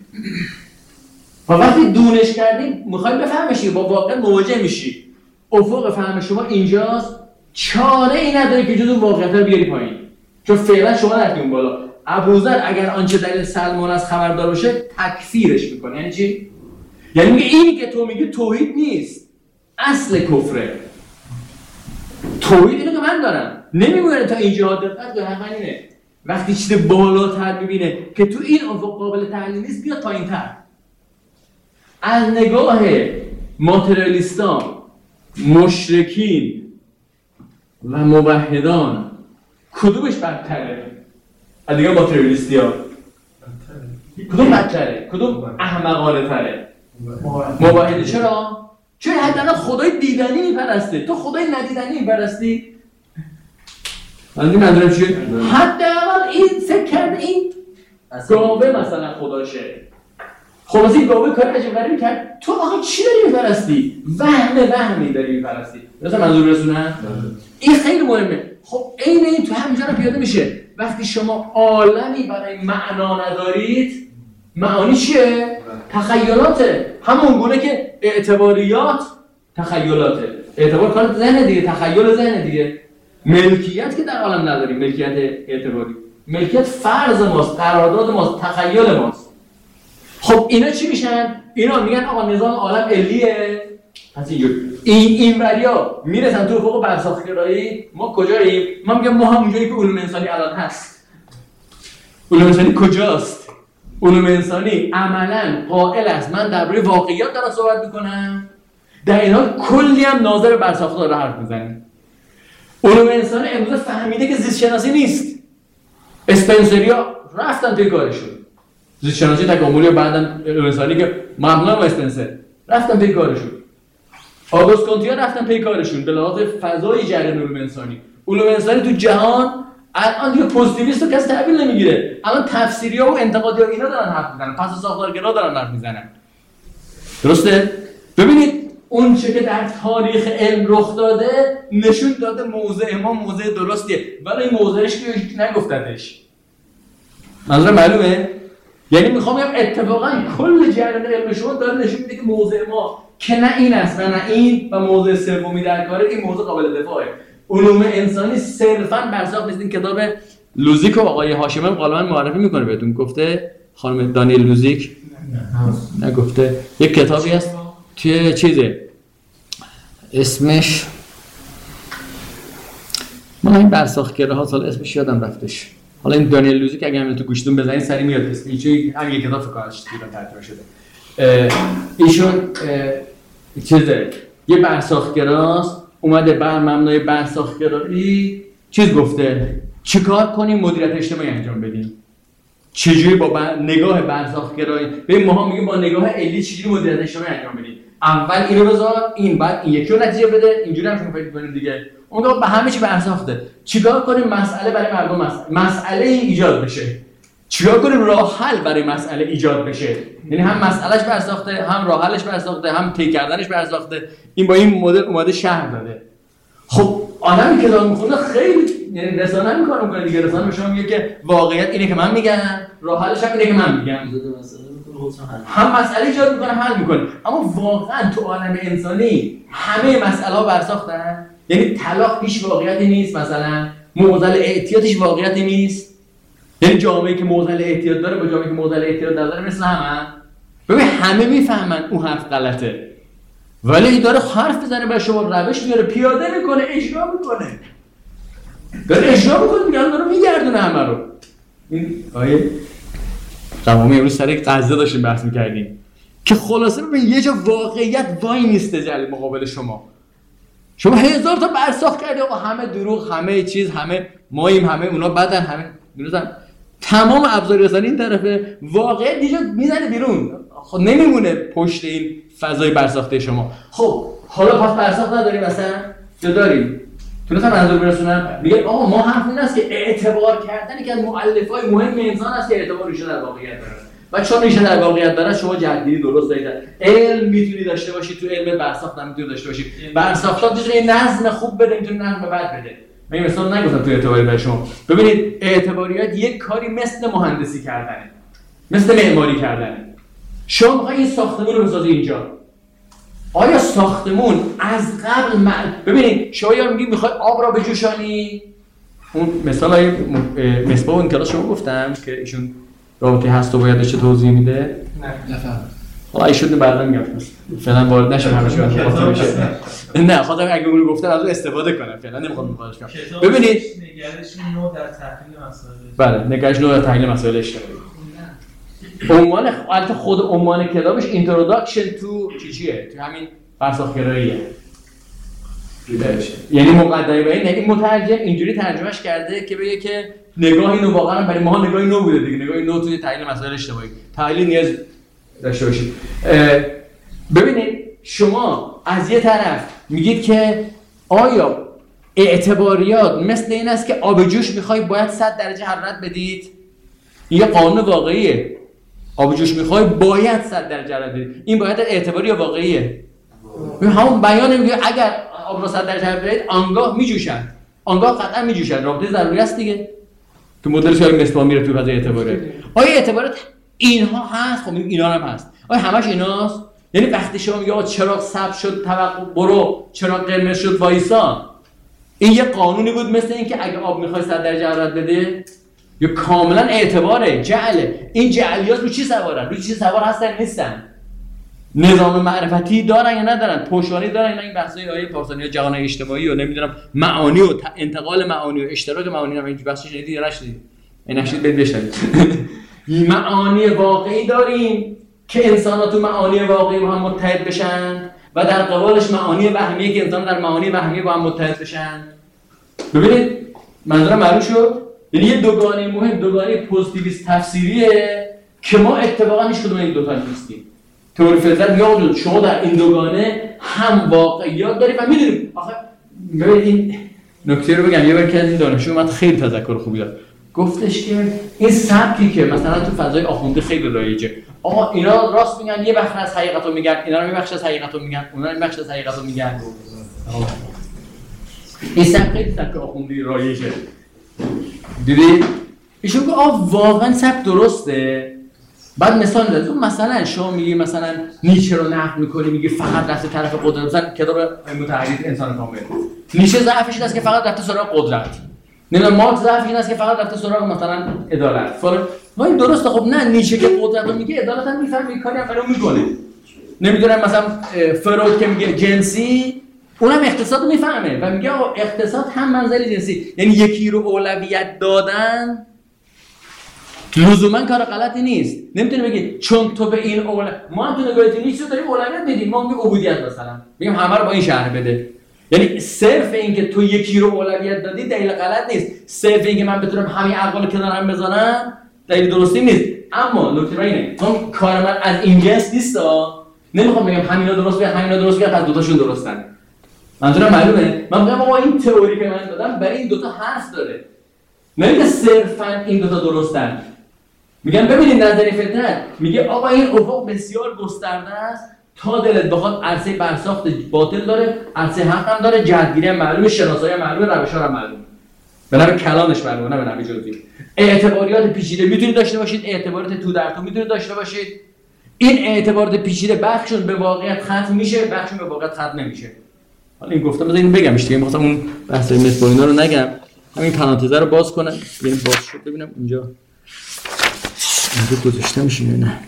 و وقتی دونش کردیم میخوایم بفهمشی با واقع مواجه میشی. افق فهم شما اینجاست، چاره ای نداره که جزو واقعیت رو بیاری پایین، چون فعلا شما رفتی اون بالا. ابوذر اگر آنچه دلیل سلمان از خبردار باشه تکفیرش میکنه. یعنی چی؟ یعنی میگه اینی که تو میگی توحید نیست، اصل کفره. توحید اینو که من دارم نمیگوینه تا اینجا دقت به همین اینه. وقتی چیز بالاتر میبینه که تو این افق قابل تحلیل نیست بیا پایین تر. از نگاه ماتریالیستان، مشرکین و موحدان کدومش بدتره؟ از نگاه ماتریالیستی ها کدوم بدتره؟ کدوم احمقانه تره؟ موحدی. چرا؟ چون حداقل خدای دیدنی میپرسته، تو خدای ندیدنی میپرستی؟ منظورم چیه؟ حداقل این فکر کرده این گاوه مثلا خداشه. خب از این گاوه کار عجب غریبی کرد، تو آقا چی داری میپرستی؟ وهمی داری میپرستی. مثلا منظور رسونم؟ این خیلی مهمه. خب عین این تو همینجا رو پیاده میشه. وقتی شما عالمی برای معنا ندارید، معانی چیه؟ تخیلاته. همون گونه که اعتباریات تخیلاته. اعتبار کار ذهن دیگه، تخیل ذهن دیگه. ملکیت که در عالم نداریم، ملکیت اعتباری. ملکیت فرض ماست، قرارداد ماست، تخیل ماست. خب اینا چی میشن؟ اینا میگن آقا نظام عالم علیه. پس این وریا میرسن تو فوق برساختگرایی. ما کجاییم؟ ما میگم ما همونجایی که علوم انسانی الان هست. علوم انسانی کجاست؟ علوم انسانی عملاً قائل است من درباره واقعیات دارم صحبت میکنم، در این حال کلی هم ناظر برساختگرا رو حرف میزنیم. علوم انسانی امروز فهمیده که زیست شناسی نیست. اسپنسریا رفتن توی کارشون. زیست شناسی تکاملی و بعدن علوم انسانی که مبنا با اسپنسر رفتن توی کارشون. آگوست کانتیا رفتن پی کارشون به لحاظ فضای جریان علوم انسانی. علوم انسانی تو جهان الان دیگه پوزیتیویست رو کسی تحویل نمیگیره. الان تفسیری‌ها و انتقادی‌ها اینا دارن حرف میزنن، پس ساختارگرا دارن حرف میزنن. درسته؟ ببینید اون چه که در تاریخ علم رخ داده نشون داده موضع ما موضع درستیه، ولی این موضعش که نگفتدش. منظورم معلومه؟ یعنی میخوام بگم اتفاقا کل جریان علم شما داره نشون میده که موضع ما که نه این است و نه این و موضع سومی در کاره، این موضع قابل دفاعه. علوم انسانی صرفاً برساخت نیست. این کتاب لوزیک رو آقای هاشمی غالباً معرفی میکنه بهتون. گفته خانم دانیل لوزیک؟ نگفته. یک کتابی هست توی چیزه اسمش من این برساختگراها سال اسمش یادم رفتش. حالا این دانیل لوزی که اگه همین تو گوشتون بزنید سری میاد اسم ایشون هم یک کتاب فکر کنم ایران ترجمه شده. ایشون چیزه یه برساختگراست، اومده بر مبنای برساختگرایی چیز گفته چیکار کنیم مدیریت اجتماعی انجام بدیم. چجوری با نگاه برساختگرایی ببین ماها میگیم با نگاه علی چجوری مدیریت اجتماعی انجام بدیم. اول اینو بذار این بعد این یکی رو نتیجه بده، اینجوری هم شما فکر کنید دیگه. اون به همه چی برساخته. چیکار کنیم مسئله برای مردم مسئله ایجاد بشه. چیکار کنیم راه حل برای مسئله ایجاد بشه. یعنی هم مسئلهش برساخته، هم راه حلش برساخته، هم طی کردنش برساخته. این با این مدل اومده شهر داده. خب آدمی که کتاب میخونه خیلی یعنی رسانه میکنه دیگه. رسانه به شما میگه که واقعیت اینه که من میگم، راه حلش هم اینه که من میگم. هم مسئله ایجاد میکنه حل میکنه. اما واقعا تو عالم انسانی همه مسئله ها برساختن. یعنی طلاق هیچ واقعیتی نیست، مثلا معضل اعتیاد هیچ واقعیتی نیست. یعنی جامعه‌ای که معضل اعتیاد داره با جامعه‌ای که معضل اعتیاد نداره مثل همن. ببین همه میفهمن اون حرف غلطه، ولی داره حرف بزنه برای شما روش میاره پیاده میکنه اجرا میکنه. داره اجرا میکنه میگن داره میگردونه همه رو. این آیه تمامی امروز سر یک قضیه داشتیم بحث میکردیم که خلاصه ببین یه جا واقعیت وای نیسته جلوی مقابل شما. شما هزار تا برساخت کردی آقا همه دروغ، همه چیز، همه ماییم، همه اونا بدن، همه میروزن. تمام ابزار رسانی این طرفه، واقعیت یه جا میزنه بیرون. خب نمیمونه پشت این فضای برساخته شما. خب حالا پس برساخت نداریم مثلا یا داریم؟ تونستم منظور برسونم میگه آقا ما حرف این است که اعتبار کردن که از مؤلفه‌های مهم انسان است که اعتبار ریشه در واقعیت داره. و چون ریشه در واقعیت داره شما جهت‌گیری درست دارید. علم میتونی داشته باشی، تو علم برساخت هم میتونی داشته باشی. برساختات میتونه نظم خوب بده، میتونه نظم بد بده. من این مثال نگفتم تو اعتباری برای شما. ببینید اعتباریات یک کاری مثل مهندسی کردنه، مثل معماری کردنه. شما میخوای این ساختمون رو بسازی اینجا. آیا ساختمون از قبل ببینید شما یا میگی میخوای آب را بجوشانی، اون مثالای مصباح اون کلاس شما گفتم که ایشون رابطه هست و باید داشته توضیح میده. نه فهم. حالا ایشون بعدا میگم فعلا وارد نشم همش نه خودم اگه اون رو گفتم از اون استفاده کنم، فعلا نمیخوام میخوادش کنم. نگرش ببینید نو در تحلیل مسائل، بله نگرش نو در تحلیل مسائل اجتماعی. عنوان البته خود عنوان کتابش Introduction to چیه؟ تو همین برساختگراییه. یعنی مقدمه به این مترجم اینجوری ترجمهش کرده که بگه که نگاه اینو واقعا برای ما نگاهی نو بوده دیگه، نگاهی نو توی تحلیل مسائل اجتماعی. تحلیل نیاز داشته باشید. ببینید شما از یه طرف میگید که آیا اعتباریات مثل این است که آب جوش میخوای باید 100 درجه حرارت بدید؟ یه قانون واقعیه. آب جوش میخوای باید 100 درجه حرارت بدید. این باید اعتباری یا واقعیه؟ همون بیان میگه اگر آب را 100 درجه حرارت بدید آنگاه میجوشن. آنگاه قطعا میجوشن. رابطه ضروری است دیگه. تو مدلش که مصباح میره تو فضای اعتباریات. آیا اعتبارات اینها هست؟ خب اینا هم هست. آیا همش ایناست؟ یعنی وقتی شما میگه آقا چراغ سبز شد توقع برو، چراغ قرمز شد وایسا، این یه قانونی بود مثل این که اگه آب میخوای 100 درجه حرارت بده؟ یا کاملا اعتباره، جعله. این جعلیات رو چی سوارن؟ رو چی سوار هستن نیستن؟ نظام معرفتی دارن یا ندارن؟ پشتوانه دارن؟ این بحثای آیه پارسانی جهان اجتماعی و نمیدونم معانی و انتقال معانی و اشتراک معانی هم اینجوری بحثش شنیدید یا نشنیدید؟ نشنید برید بشنوید. معانی واقعی داریم که انسان‌ها تو معانی واقعی با هم متحد بشن و در قبالش معانی وهمیه که انسان در معانی وهمی با هم متحد بشن. ببینید منظورم معلوم شد؟ یعنی یه دوگانه مهم، دوگانه پوزیتیویست تفسیریه که ما اتفاقا هیچ کدوم این دو تا نیستیم. تئوری فطرت میگه شما در این دوگانه هم واقعیات دارید و میدونید. آخه ببینید این نکته رو بگم، یه بار که از این دانشجو اومد خیلی تذکر خوبی داد. گفتش که این سبکی که مثلا تو فضای آخوندی خیلی رایجه، آقا اینا راست میگن یه بخش از حقیقت رو میگن، اینا یه بخش از حقیقت رو میگن، اونا یه بخش از حقیقت رو میگن. این سبک خیلی سبک آخوندی رایجه. دیدی؟ ایشون گفت واقعا سبک درسته. بعد مثال میزنه، مثلا شما میگی مثلا نیچه رو نقد میکنی میگی فقط رفته طرف قدرت، مثلا کتاب متحرک انسان کامل، نیچه ضعفش این است که فقط رفته سراغ قدرت، نمیدونم مارکس ضعفش این است که فقط رفته سراغ مثلا عدالت فلان. ما این درسته. خب نه، نیچه که قدرت رو میگه عدالت هم میفهمه، کاری هم فرام میکنه. نمیدونم مثلا فروید که میگه جنسی، اونم اقتصاد رو میفهمه و میگه اقتصاد هم منزل جنسی، یعنی یکی رو اولویت دادن لزوما کار غلطی نیست. نمیتونی بگی چون تو به این ما هم تو نگاه دینی چیزو داریم اولویت میدیم، ما میگیم عبودیت مثلا میگیم همه رو با این شهر بده. یعنی صرف اینکه تو یکی رو اولویت دادی دلیل غلط نیست، صرف اینکه من بتونم همین عقل کنارم بذارم دلیل درستی نیست. اما نکته اینه من کار من از این جنس نیستا، نمیخوام بگم همینا درست بگم همینا درست بگم پس دوتاشون درستن. منظورم معلومه؟ من میگم آقا این تئوری که من دادم برای این دوتا حرف داره، نه اینکه صرفا این دوتا درستن. میگم ببینید نظری فطرت میگه آقا این افق بسیار گسترده است، تا دلت بخواد عرصه برساخت باطل داره، عرصه حق هم داره، جهتگیری هم معلومه، شناسایی هم معلومه، روش‌ها هم معلومه. به نوع کلامش معلومه نه به نوع جزئی. اعتباریات پیچیده میتونید داشته باشید، اعتبارات تو در تو میتونید داشته باشید. این اعتبارات پیچیده بخشون به واقعیت ختم میشه، بخشون به واقعیت ختم نمیشه. حالا این گفتم بذارین بگمش دیگه، می‌خواستم اون بحث مسپورینا رو نگم. همین پرانتز رو باز کنم، یعنی باز شد ببینم اینجا گذاشته میشه یا نه.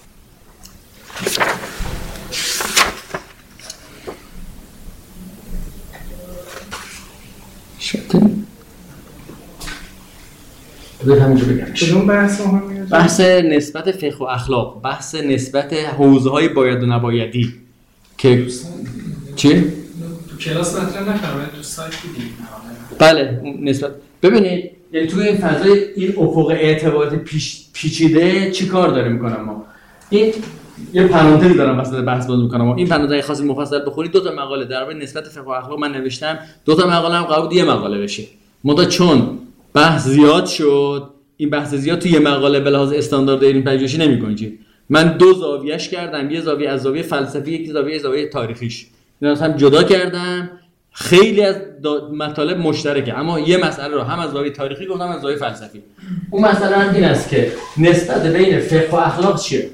همینجا بگم کدوم بحث مهمیه؟ بحث نسبت فقه و اخلاق، بحث نسبت حوزه‌های باید و نبایدی که چی؟ تو کلاس مطرح نکردم، تو سایت دیدیم. بله نسبت ببینید یعنی توی این فضای این افق اعتبارات پیچیده چی کار داره میکنم ما؟ این یه پرانتزی دارم وسط بحث باز میکنم. این پرانتز خاصی مفصل بخونید، دو تا مقاله درباره نسبت فقه و اخلاق من نوشتم، دو تا مقاله هم قرار بود یه مقاله بشه. مدا چون بحث زیاد شد، این بحث زیاد توی یه مقاله به لحاظ استاندارد علم پژوهشی نمی‌گنجید. من دو زاویه‌اش کردم، یه زاویه از زاویه فلسفی، یک زاویه تاریخیش. اینا رو هم جدا کردم. خیلی از مطالب مشترکه، اما یه مسئله رو هم از زاویه تاریخی گفتم، هم از زاویه فلسفی. اون مسئله هم این است که نسبت بین فقه و اخلاق چیه؟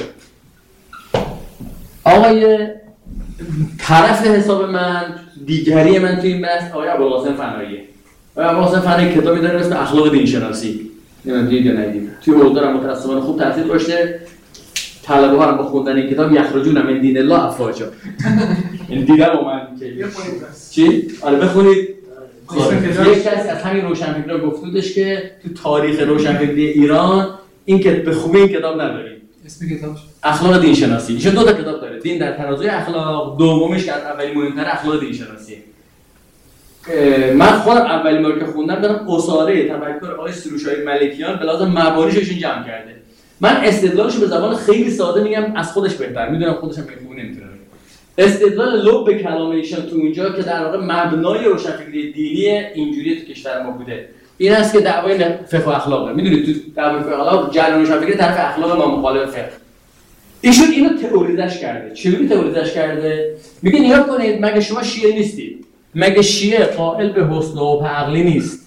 آقای طرف حساب من، دیگری من تو این بحث آقای ابوالقاسم فناییه. ابوالقاسم فنایی کتابی داره اسم اخلاق دین شناسی. نمیدونم دید یا ندید. توی اردو هم متأسفانه خوب تاثیر داشته. طلبه‌ها هم با خوندن این کتاب یخرجون من دین الله افواجا. این دیدم من که بخونید بس. چی؟ آره بخونید. یک کسی از همین روشنفکرا گفتودش که تو تاریخ روشنفکری ایران این که به خوبی این کتاب نداریم. اسم کتابش اخلاق دین شناسی. ایشون دو تا کتاب داره. دین در ترازوی اخلاق، دومیش که اولی مهمتر اخلاق دین شناسی. من خودم اولین بار که خوندم دارم اساره تفکر آقای سروش‌های ملکیان به لحاظ مبانیشون جمع کرده. من استدلالش به زبان خیلی ساده میگم، از خودش بهتر میدونم، خودشم به خوب نمیتونه. استدلال لب کلام ایشان تو اونجا که در واقع مبنای روشنفکری دینی اینجوری تو کشور ما بوده، این است که دعوای فقه و اخلاقه. میدونید تو دعوای فقه و اخلاق جریان روشنفکری طرف اخلاق ما مخالف فقه. ایشون اینو تئوریزش کرده. چجوری تئوریزش کرده؟ میگه نگاه کنید، مگه شما شیعه نیستید؟ مگه شیعه قائل به حسن و عقلی نیست؟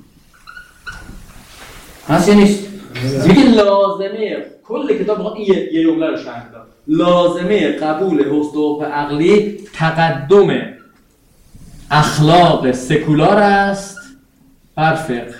هست یا نیست؟ میگه لازمه کل کتاب یه جمله رو شرح داد. لازمه قبول حسن و عقلی تقدم اخلاق سکولار است بر فقه.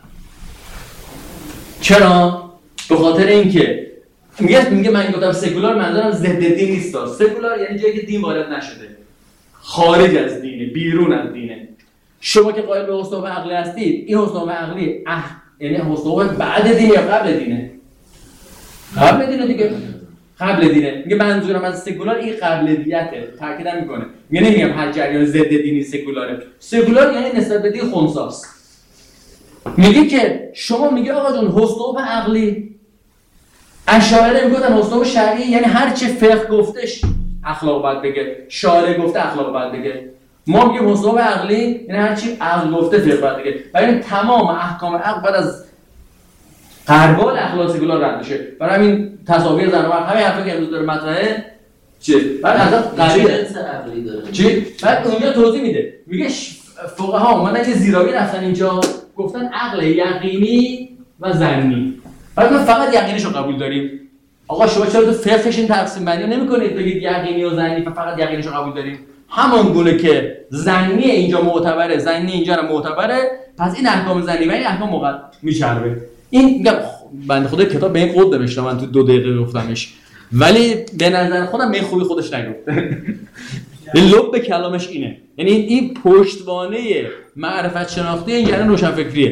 چرا؟ به خاطر اینکه میگه من گفتم سکولار منظورم ضد دین نیست. سکولار یعنی جایی که دین وارد نشده، خارج از دینه، بیرون از دینه. شما که قائل به حسن و عقلی هستید، این حسن و عقلی یعنی حسن و بعد دین یا قبل دینه؟ قبل دینه دیگه. قبل دینه. میگه منظورم از سکولار این قبلیته. تاکید میکنه. میگه نمیگم هر جریان ضد دینی سکولاره. سکولار یعنی نسبت به دین خنثاست. میگه که شما میگه آقا جون حسن و عقلی، اشاعره میگفتن حسن و شرعی یعنی هر چه فقه گفتش اخلاق باید بگه، شارع گفته اخلاق باید بگه. ما میگیم حسن و عقلی یعنی هر چی عقل گفته فقه باید بگه. ولی تمام احکام عقل بعد از قربال اخلاق سکولار رد بشه. برای همین تصاویر زن و مرد همین حرفی که امروز داره مطرحه چه؟ بعد ازت قضیه عقلی داره. چی؟ بعد اونجا توضیح میده. میگه فقها اومدن یه زیراوی رفتن اینجا گفتن عقل یقینی و ظنی. بعد ما فقط یقینیشو قبول داریم. آقا شما چرا تو فقهش این تقسیم بندی نمی‌کنید بگید یقینی و ظنی فقط یقینیشو قبول داریم؟ همان گونه که ظنی اینجا معتبره، ظنی اینجا هم معتبره، پس این احکام ظنی و این احکام موقت میچربه. این میگم بنده خدا کتاب به این قول نوشته، من تو 2 دقیقه گفتمش، ولی به نظر خودم به خوبی خودش نگفته. لب کلامش اینه، یعنی این پشتوانه معرفت شناختی این جریان روشنفکریه.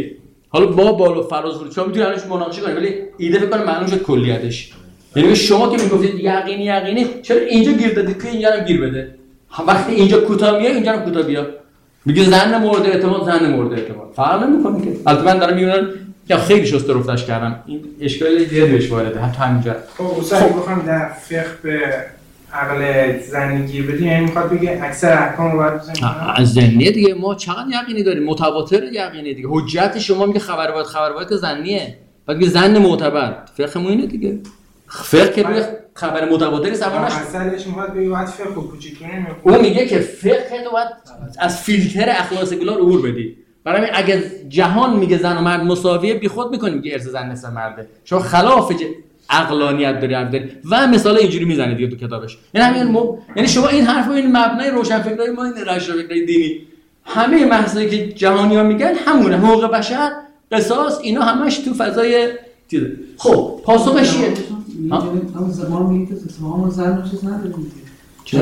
حالا با بالا فراز فرود شما میتونید الانش مناقشه کنید، ولی ایده فکر کنم معلوم شد کلیتش. یعنی شما که میگفتید یقینی چرا اینجا گیر دادید که اینجا هم گیر بده؟ وقتی اینجا کوتاه میاد اینجا هم کوتاه بیا. میگه زن مورد اعتماد فرق نمیکنه که. البته من دارم میگم که خیلی شسته رفتش کردم، این اشکال دیگه‌اش وارده حتی همینجا. خب اصلا بخوام در فقه به عقل زنی گیر بدیم، یعنی میخواد بگه اکثر احکام رو باید بزنیم از زنیه دیگه. ما چقدر یقینی داریم؟ متواتر یقینی دیگه. حجت شما میگه خبر باید زنیه، بعد میگه زن معتبر. فقهمون اینه دیگه. فقه که روی خبر متواتری سوار نشه. اصلش میخواد بگه باید فقه کوچیکونه نمیخواد. اون میگه که فقه تو باید از فیلتر اخلاق سکولار عبور بدی. برای همین اگه جهان میگه زن و مرد مساویه، بیخود میکنیم که ارث زن نصف مرده. شما خلاف عقلانیت داری و مثلا اینجوری میزنه دیگه تو کتابش. یعنی شما این حرفو این مبنای روشنفکرای ما، این روشنفکرای دینی، همه مسائلی که جهانی‌ها میگن همونه. حقوق بشر، قصاص، اینا همش تو فضای چیزه. خب پاسخش چیه؟ همون زمان میگه که اسلام زن رو چیز نداریم. چرا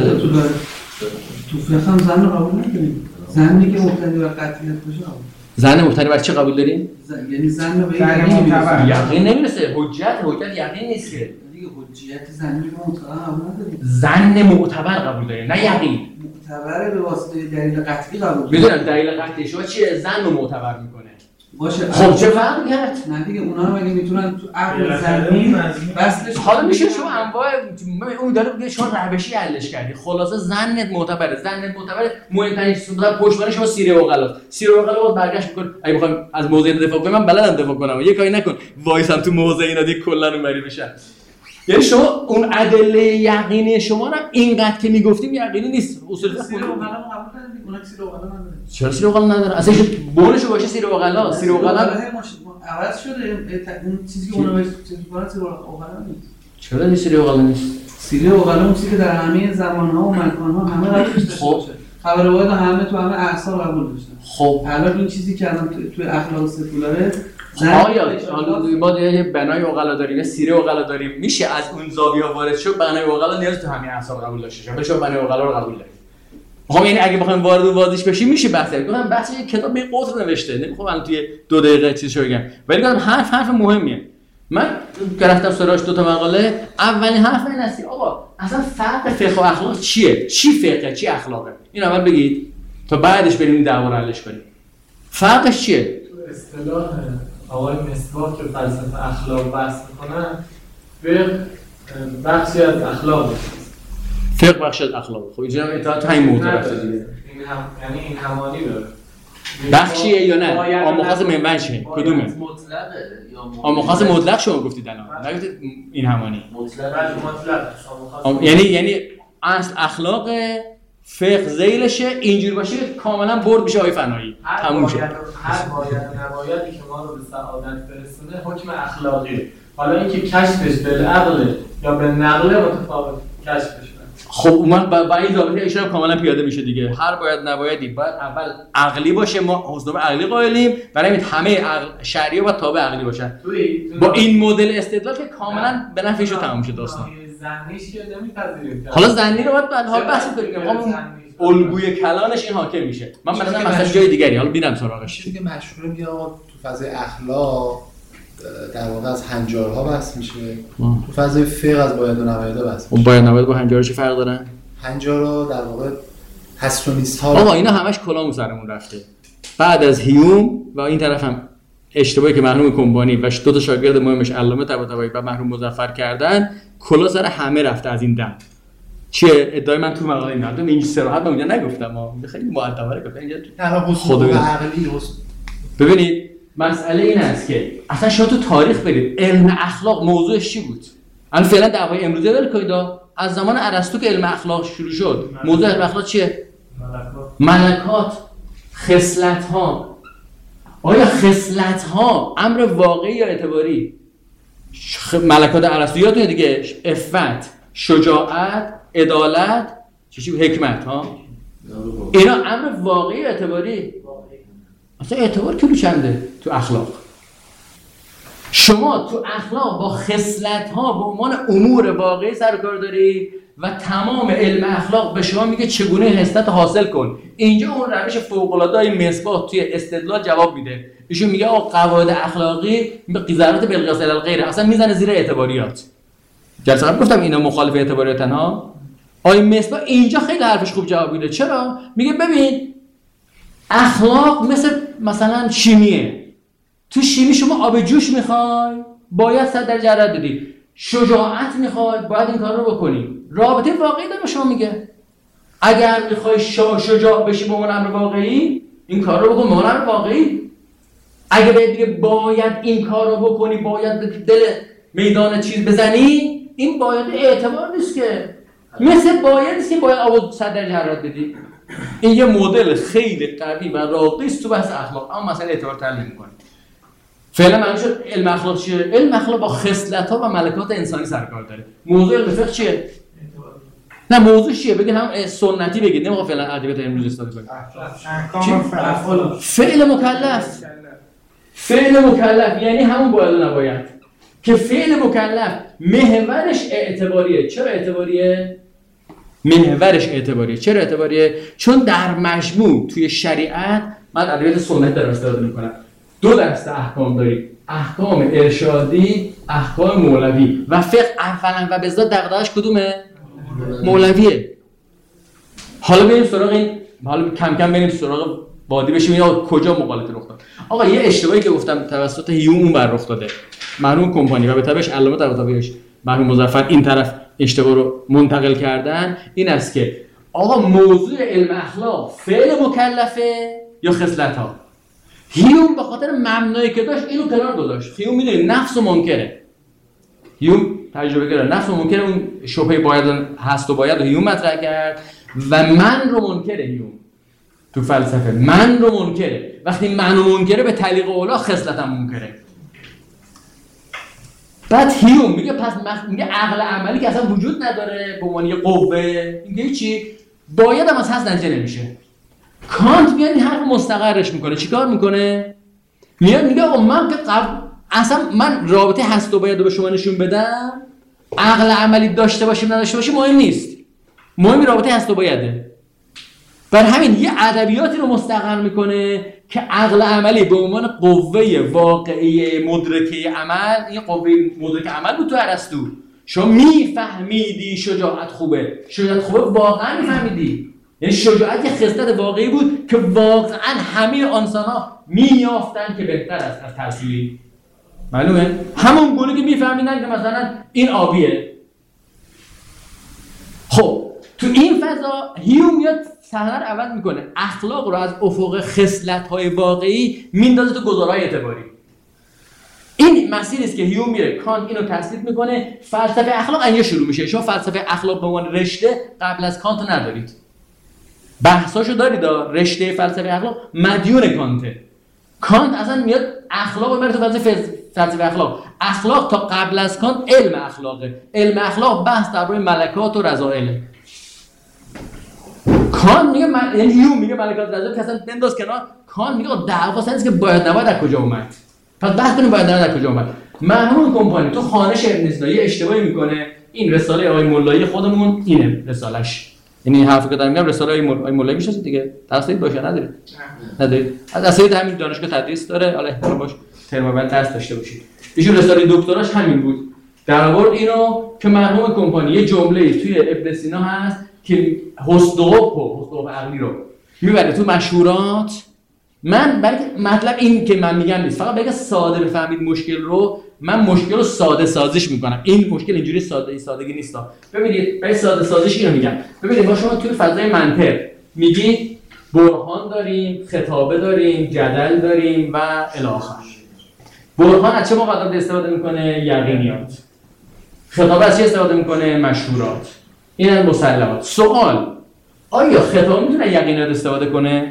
تو فقه هم زن رو قبول نداریم. زنی که مبتنی بر قطعیت باشه. زن مبتنی بر چه قبول داریم؟ یعنی زن رو به یقین نمیرسه. حجت یقین نیست که. دیگه حجیت زنی رو مطلقاً قبول نداریم. زن معتبر قبول داریم، نه یقین. معتبر به واسطه دلیل قطعی قبول. میدونم دلیل قطعی شما چیه؟ زن رو معتبر میکنه. باشه. خب چه فرقی کرد؟ نه دیگه اونا هم اگه میتونن تو عقل زنی بسش. حالا میشه شما انواع اون داره میگه شما روشی حلش کردی. خلاصه زنت معتبره. مهمترین چیزا پشتوانه شما سیره و غلا برگشت میکنه. اگه بخوام از موضع دفاع کنم، من بلدم دفاع کنم. یه کاری نکن وایسم تو موضع اینا دیگه کلا اونوری بشن. یعنی شما اون ادله یقینی شما رو اینقدر که میگفتیم یقینی نیست. اصول فقه سیره و غلا قبول کردید. اونا سیره و غلا نداره. چرا سیره و غلا نداره؟ اصلا بونشو باشه سیره و غلا. سیره و غلا عوض شده. اون چیزی که اونا بهش چیز می‌کنن سیره و غلا نیست. چرا نیست سیره و غلا نیست؟ سیره و غلا اون چیزی که در همه زمان‌ها و مکان‌ها همه قبول داشته. خب خبر واحد همه تو همه اعصار قبول داشتن. خب الان این چیزی که الان تو اخلاق سکولاره حالا ما یه بنای عقلا داریم، یه سیره عقلا داریم، میشه از اون زاویه وارد شد. بنای عقلا نیاز تو همین اعصاب قبول داشته باشه. بشه بنای عقلا رو قبول داریم. خب یعنی اگه بخوایم وارد اون وادیش بشیم میشه بحث کنیم. من بحث یه کتاب به قطر نوشته، نمیخوام الان توی 2 دقیقه چیزشو بگم، ولی گفتم حرف مهمیه. من گرفتم سراغش 2 تا مقاله. اولین حرف این است که آقا اصلا فرق فقه و اخلاق چیه؟ چی فقه، چی اخلاقه؟ این اول بگید تا بعدش بریم دعوا رو حلش کنیم. فرقش چیه؟ اصطلاح آقای مصباح که فلسفه اخلاق بحث میکنن، فقه بخشی از اخلاق فقه بخشی از اخلاق. خب اینجا هم اطلاعات همین موضوع رفته دیگه. یعنی این همانی داره. بخشیه یا نه؟ آموخاز منبعشه کدومه؟ مطلقه یا آموخاز مطلق شما گفتید الان. نگفتید این همانی. مطلق. یعنی اصل اخلاق فقه ذیلشه، اینجوری باشه کاملا برد میشه آیه فنایی. تموم شد. هر باید نبایدی که ما رو به سعادت برسونه حکم اخلاقیه. حالا اینکه کشفش بالعقل یا به نقل متفاوت کشفش. خب اون با این ضابطه اشاره کاملا پیاده میشه دیگه. هر باید نبایدی باید اول عقلی باشه، ما حسن عقلی قائلیم، برای همین همه شرعیه باید تابع عقلی باشن. با این مدل استدلال که کاملا به نفعش تمام شد داستان. زنیش که نمیپذیریم. حالا زنی رو باید بعدها بحث کنیم. ما الگوی کلانش این حاکم میشه. من مثلا جای دیگری حالا میرم سراغش. چیزی که مشهوره میگه تو فضای اخلاق در واقع از هنجارها بحث میشه. تو فضای فقه از باید و نبایدها بحث میشه. اون باید نباید با هنجارها چه فرق دارن؟ هنجارها در واقع هست و نیست ها. آقا اینا همش کلامو سرمون رفته. بعد از هیوم و این طرف هم اشتباهی که مرحوم کنبانی و 2 تا شاگرد مهمش علامه طباطبایی و مرحوم مظفر کردن، کلا سر همه رفته از این دم. چیه ادعای من تو مقاله اینا این صراحت من اونجا نگفتم، خیلی مؤدبانه گفتم اینجا خود عقلی ببینید مسئله این است که اصلا شما تو تاریخ برید علم اخلاق موضوعش چی بود؟ الان فعلا دعوای امروزی داره کایدا از زمان ارسطو که علم اخلاق شروع شد. موضوع علم اخلاق چیه؟ ملکات، خصلت‌ها. آیا خصلت‌ها امر واقعی یا اعتباری؟ ملکات ارسطو یادتونه دیگه، عفت، شجاعت، عدالت، چی حکمت ها؟ اینا امر واقعی یا اعتباری؟ اصلا اعتبار کیلو چنده تو اخلاق؟ شما تو اخلاق با خصلت‌ها به عنوان امور واقعی سر کار داری و تمام علم اخلاق به شما میگه چگونه خصلت حاصل کن. اینجا اون روش فوق‌العاده مصباح توی استدلال جواب میده. ایشون میگه آقا قواعد اخلاقی ضرورت بالقیاس علی الغیر اصلا میزنه زیر اعتباریات. جلسه قبل گفتم اینا مخالف اعتباریاتن ها. آقای مصباح اینجا خیلی حرفش خوب جواب میده. چرا؟ میگه ببین اخلاق مثلا شیمیه. تو شیمی شما آب جوش میخوای باید 100 درجه حرارت بدی. شجاعت میخوای باید این کار رو بکنی. رابطه واقعی داره شما میگه. اگر میخوای شجاع بشی به عنوان امر واقعی این کار رو بکن به عنوان امر واقعی. اگه بهت بگه باید این کار رو بکنی باید به دل میدان چیز بزنی این باید اعتبار نیست که مثل باید نیست که باید آب 100 درجه حرارت بدی. این یه مدل خیلی قوی و راقی است تو بحث اخلاق اما مثلا اعتبار تعیین نمی‌کنه. فعلا معنی شد علم اخلاق چیه؟ علم اخلاق با خصلت‌ها و ملکات انسانی سرکار داره. موضوع علم فقه چیه؟ نه موضوع چیه؟ بگید هم سنتی بگید نمیخوام فعلا ادبیات امروز استفاده کنیم. فعل مکلف یعنی همون باید و نباید که فعل مکلف محورش اعتباریه. چرا اعتباریه؟ محورش اعتباریه. چرا اعتباریه؟ چون در مجموع توی شریعت من ادبیات سنت دارم استفاده میکنم. 2 دسته احکام داریم. احکام ارشادی، احکام مولوی و فقه اولا و بذات دغدغه‌اش کدومه؟ مولویه. حالا بریم سراغ این کم کم بریم سراغ وادی بشیم یا کجا مقالطه رخ داد. آقا یه اشتباهی که گفتم توسط هیوم اون بر رخ داده. مرحوم کمپانی و به تبعش علامه طباطباییش مرحوم مظفر این طرف اشتباه رو منتقل کردن این است که آقا موضوع علم اخلاق فعل مکلفه یا خصلت‌ها. هیوم به خاطر مبنایی که داشت اینو کنار گذاشت. هیوم میدونی نفس و منکره. هیوم تجربه کرده نفس و منکر اون شبهه باید هست و باید و هیوم مطرح کرد و من رو منکره. هیوم تو فلسفه من رو منکره. وقتی من رو منکره به تعلیق اولا خصلتم منکره. بعد هیوم میگه پس میگه عقل عملی که اصلا وجود نداره به عنوان یه قوه میگه چی باید هم از هست نتیجه نمیشه. کانت میاد این حرف مستقرش میکنه. چیکار میکنه؟ میاد میگه آقا من که اصلا من رابطه هست و باید رو به شما نشون بدم عقل عملی داشته باشیم نداشته باشیم مهم نیست. مهم رابطه هست و بایده. بر همین یه ادبیاتی رو مستقر میکنه که عقل عملی به عنوان قوه واقعی مدرکه عمل این قوه مدرکه عمل بود تو ارسطو. شما میفهمیدی شجاعت خوبه. شجاعت خوبه واقعا میفهمیدی. یعنی شجاعت یه خصلت واقعی بود که واقعا همه انسان‌ها می‌یافتن که بهتر است از ترسویی. معلومه؟ همون گونه که میفهمیدن که مثلا این آبیه. خب تو این فضا هیوم میاد صحنه رو عوض میکنه. اخلاق رو از افق خصلت‌های واقعی میندازه تو گزارهای اعتباری. این مسیری است که هیوم میره کانت اینو تصدیق میکنه. فلسفه اخلاق اینجا شروع میشه. شما فلسفه اخلاق به عنوان رشته قبل از کانت ندارید. بحثاشو دارید رشته فلسفه اخلاق مدیون کانته. کانت اصلا میاد اخلاق رو میاره تو فلسفه اخلاق. اخلاق تا قبل از کانت علم اخلاقه. علم اخلاق بحث درباره ملکات و رذائله. کانت میگه یعنی هیوم میگه ملکات و رذائل که اصلا بنداز کنار. کانت میگه دعوا سر که باید نباید از کجا اومد. پس بحث کنیم باید نباید از کجا اومد. مرحوم کمپانی تو خانش ابن سینا یه اشتباهی میکنه. این رساله آقای مولایی خودمون اینه رسالش. یعنی این حرفی که دارم میگم رساله آقای مولایی میشه دیگه. درسید باشه ندارید. از اساید همین دانشگاه تدریس داره. حالا احتمال باشه ترم بعد درس داشته باشید. ایشون رساله دکتراش همین بود. در آورد اینو که مرحوم کمپانی یه جمله‌ای توی ابن سینا هست که حسدوق عقلی رو میبره تو مشهورات. من برای مطلب این که من میگم نیست، فقط بگه ساده بفهمید مشکل رو. من مشکل رو ساده سازیش میکنم. این مشکل اینجوری سادگی نیست. ببینید برای ساده سازیش اینو میگم. ببینید ما شما توی فضای منطق میگید برهان داریم، خطابه داریم، جدل داریم و الی آخر. برهان از چه مقدمات استفاده میکنه؟ یقینیات. خطابه از چه استفاده میکنه؟ مشهورات. این از مسلمات. سوال آیا خطابه میتونه یقینیات استفاده کنه؟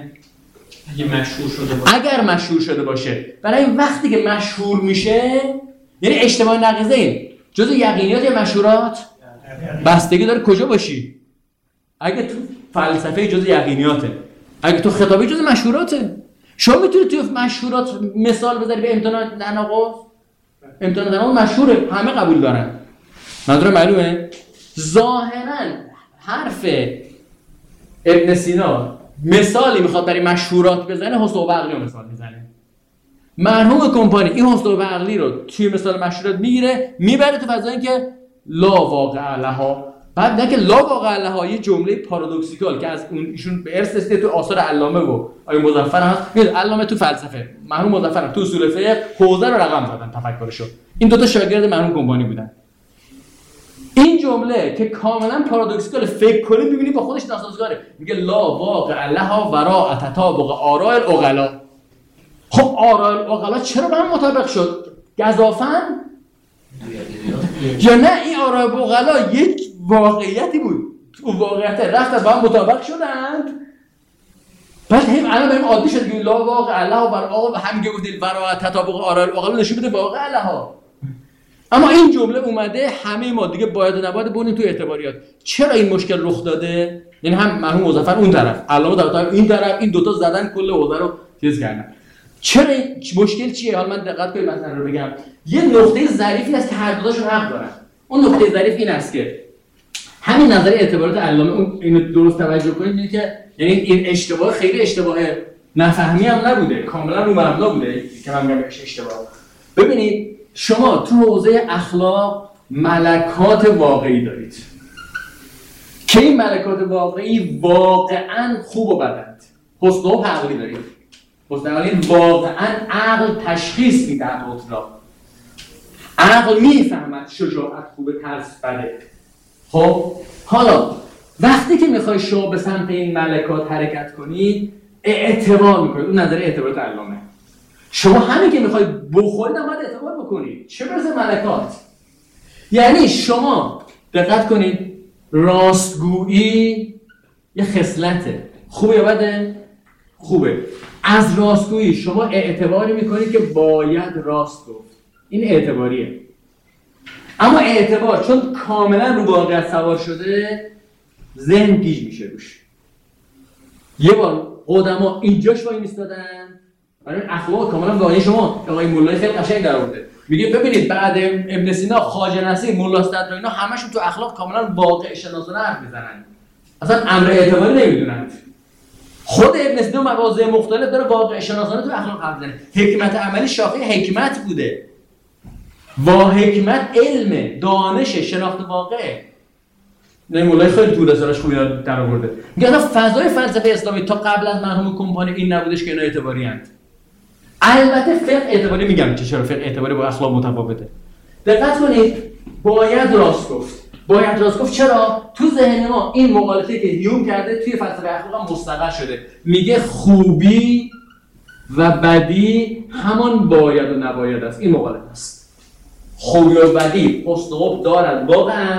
اگر مشهور شده باشه. برای وقتی که مشهور میشه یعنی اجتماع نقیضه این جزء یقینیات یا مشهورات بستگی داره کجا باشی. اگه تو فلسفه جزء یقینیاته، اگه تو خطابه جزء مشهوراته. شما میتونید تو مشهورات مثال بذاری به امتحان تناقض. امتحان تناقض مشهوره، همه قبول دارن. منظورم معلومه؟ ظاهرا حرف ابن سینا مثالی میخواد برای مشهورات بزنه، حسدوق عقلی رو مثال میزنه. مرحوم کمپانی این حسن عقلی رو توی مثال مشروطیت میگیره میبره تو فضایی که لا واقع لها. بعد نه که لا واقع لها یه جمله پارادوکسیکال که از اون ایشون به ارث رسیده تو آثار علامه و آیه مظفر هست. میاد علامه تو فلسفه، مرحوم مظفر تو اصول فقه حوزه رو رقم زدن تفکرشو. این دو تا شاگرد مرحوم کمپانی بودن. این جمله که کاملا پارادوکسیکال فکر کنی ببینی با خودش ناسازگاره. میگه لا واقع لها وراء تطابق آراء العقلا. خب آراء العقلا چرا با هم مطابق شد؟ گزافن؟ یا نه این آراء العقلا یک واقعیتی بود. اون واقعیت رفت با هم مطابق شدند. بعد هم الان بریم عادی شد که لا واقع لها وراء هم گفتید وراء تطابق آراء العقلا نشون بده واقع لها. اما این جمله اومده همه ما دیگه باید و نباید بونیم تو اعتباریات. چرا این مشکل رخ داده؟ یعنی هم مرحوم مظفر اون طرف، علامه طباطبایی این طرف، این دوتا زدن کل حوزه رو چیز کردن. چرا مشکل چیه؟ حالا من دقت کنید مثلا رو بگم. یه نقطه ظریفی هست که هر دوتاشون حق دارن. اون نقطه ظریف این است که همین نظریه اعتبارات علامه اون اینو درست توجه کنید میگه که یعنی این اشتباه خیلی اشتباه نفهمی هم نبوده، کاملا رو مبنا بوده که من میگم اشتباه. ببینید شما تو حوزه اخلاق ملکات واقعی دارید که این ملکات واقعی واقعاً خوب و بدند. حسن و عقلی دارید. حسن عقلی واقعاً عقل تشخیص میده اطلاق. عقل میفهمد شجاعت خوبه ترس بده. خب حالا وقتی که میخوای شما به سمت این ملکات حرکت کنید اعتبار میکنید. اون نظریه اعتبارات علامه. شما همین که میخوای بخورید هم باید اعتبار بکنید. چه برسه ملکات؟ یعنی شما دقت کنید راستگویی یه خصلته. خوبه یا بده؟ خوبه. از راستگویی شما اعتباری میکنید که باید راست گفت. این اعتباریه. اما اعتبار چون کاملا رو واقعیت سوار شده ذهن گیج میشه روش. یه بار قدما اینجاش وای میستادن برای اخلاق کاملا واقعی. شما آقای مولایی خیلی قشنگ در آورده. میگه ببینید بعد ابن سینا، خواجه نصیر، مولا صدر اینا همشون تو اخلاق کاملا واقع شناسانه حرف میزنن. اصلا امر اعتباری نمیدونن. خود ابن سینا مواضع مختلف داره واقع شناسانه تو اخلاق حرف میزنه. حکمت عملی شافعی حکمت بوده. با حکمت علم، دانش، شناخت واقع. نه مولای خیلی دور ازش خوبی در آورده. میگه اصلا فضای فلسفه اسلامی تا قبل از مرحوم کمپانی این نبودش که اینا اعتباری اند. البته فقه اعتباری میگم چرا فقه اعتباری با اخلاق متفاوته. دقت کنید باید راست گفت. باید راست گفت چرا؟ تو ذهن ما این مقالطه‌ای که هیوم کرده توی فلسفه اخلاق مستقر شده. میگه خوبی و بدی همان باید و نباید است. این مقالطه است. خوبی و بدی حسن و قبح دارد واقعا.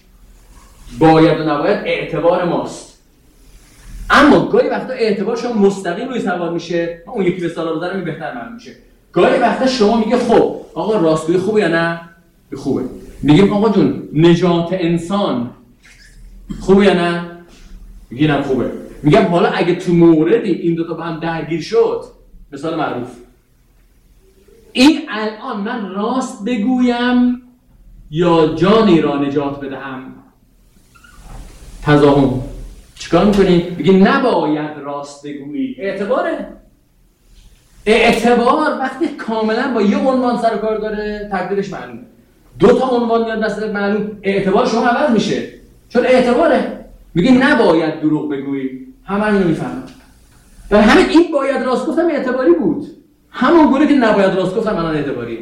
باید و نباید اعتبار ماست. اما گاهی وقتا اعتبار شما مستقیم روی سوار میشه. اون یکی مثال رو بزنم بهتر معلوم میشه. گاهی وقتا شما میگه خب آقا راستگویی خوبه یا نه؟ خوبه. میگیم آقا جون نجات انسان خوبه یا نه؟ میگم خوبه. میگم حالا اگه تو موردی این دوتا با هم درگیر شد، مثال معروف، این الان من راست بگویم یا جانی را نجات بدهم؟ تضاهم. چیکار میکنی؟ میگی نباید راست بگویی. اعتباره. اعتبار وقتی کاملا با یه عنوان سر و کار داره تقدیرش معلومه. دو تا عنوان میاد دستت معلوم، اعتبار شما عوض میشه. چون اعتباره. میگی نباید دروغ بگویی. همه اینو میفهمن. برای همین این باید راست گفتم اعتباری بود. همون گونه که نباید راست گفتم الان اعتباریه.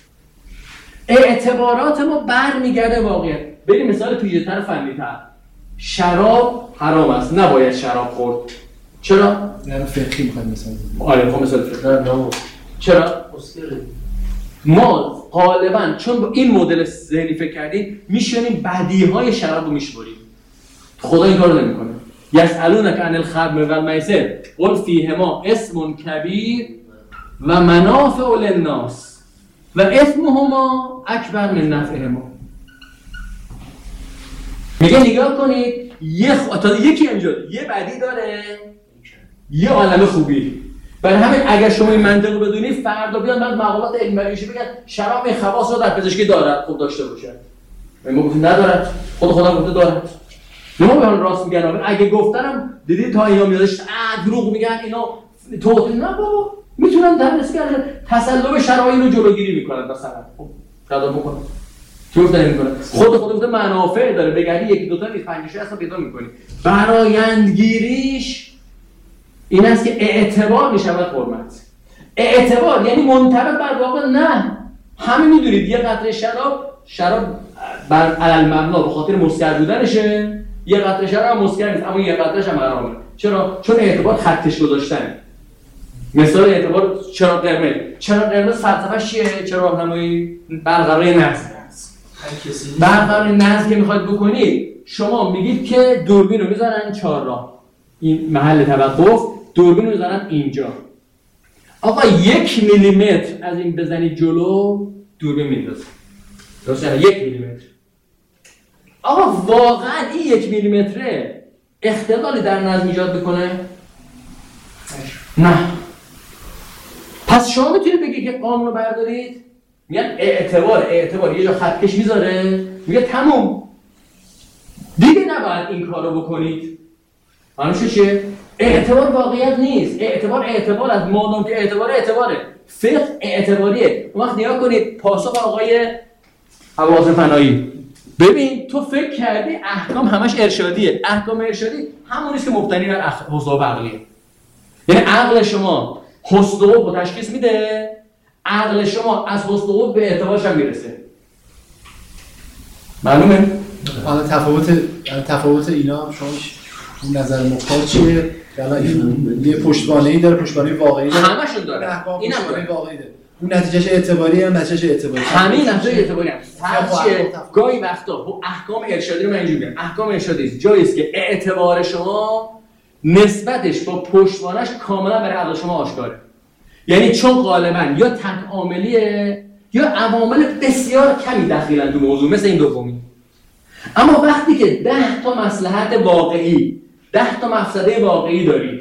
اعتبارات ما برمیگرده واقعیت. بریم مثال پیچیده‌تر فنی‌تر. شراب حرام است، نباید شراب خورد. چرا؟ نه فقهی می‌خوایم مثلا. آره خب مثال فقهی. چرا؟ ما غالبا چون با این مدل ذهنی فکر کردیم میشونیم بدیهای شراب رو میشوریم. خدا این کارو نمیکنه. یسالونک عن الخمر والمیسر قل فیهما اسم کبیر و منافع للناس و اثمهما اکبر من نفعهما. میگه نگاه کنید یکی اینجا یه بدی داره یه عالمه خوبی. برای همین اگر شما این منطق رو بدونید فردا بیان بعد مقالات علمی بگن شراب این خواص رو در پزشکی دارد، خوب داشته باشه. ما گفتیم ندارد، خدا گفته دارد. ما به حال راست میگن. اگه گفتنم دیدید تا اینا میادش دروغ میگن اینا توهین. نه بابا میتونن در نسبت تسلب شرایط رو جلوگیری میکنن. مثلا خب قضا بکنن چی گفتن میکنن خود منافع داره، بگردی یکی دو تا نیست 5 6 تا پیدا میکنی. برآیندگیریش این است که اعتبار میشود حرمت. اعتبار یعنی منطبق بر واقع. نه همه میدونید یه قطره شراب بر علل مبنا به خاطر مسکر بودنشه، یه قطره شراب مسکر نیست اما یه قطرهش هم حرامه. چرا؟ چون اعتبار خطش گذاشتنه. مثال اعتبار چراغ قرمز فلسفه‌اش چیه؟ چراغ راهنمایی برقراری نظم. برقراری نظم که میخواید بکنید شما میگید که دوربین رو میذارن 4 راه، این محل توقف، دوربین رو میذارن اینجا. آقا 1 میلیمتر از این بزنید جلو دوربین میندازه. درسته؟ 1 میلیمتر. آقا واقعا این 1 میلیمتره اختلالی در نظم ایجاد بکنه؟ نه. پس شما میتونید بگید که قانون رو بردارید، میگن اعتبار یه جا خطکش میذاره، میگه تموم دیگه نباید این کار رو بکنید. معنیش چیه؟ اعتبار واقعیت نیست. اعتبار از مادام که اعتباره. فقه اعتباریه. اون وقت نگاه کنید پاسخ آقای حواس فنایی. ببین تو فکر کردی احکام همش ارشادیه. احکام ارشادی همونیست که مبتنی بر حسن و عقلیه. یعنی عقل شما حسن و تشخیص میده، عقل شما از حسن و به اعتبارش هم میرسه. معلومه؟ حالا تفاوت اینا شما اون نظر مختار چیه؟ یه پشتوانه‌ای داره، پشتوانه واقعی داره. همشون داره. اینم واقعی داره. اون نتیجهش اعتباری هم نتیجهش اعتباری. همین نتیجه اعتباری هم. فرضیه گاهی وقتا احکام ارشادی رو من اینجوری میگم. احکام ارشادی جایی است که اعتبار شما نسبتش با پشتوانش کاملا برای عقل شما آشکاره. یعنی چون غالبا یا تک عاملیه یا عوامل بسیار کمی دخیلن تو موضوع، مثل این دومی. اما وقتی که 10 تا مصلحت واقعی 10 تا مفسده واقعی دارید،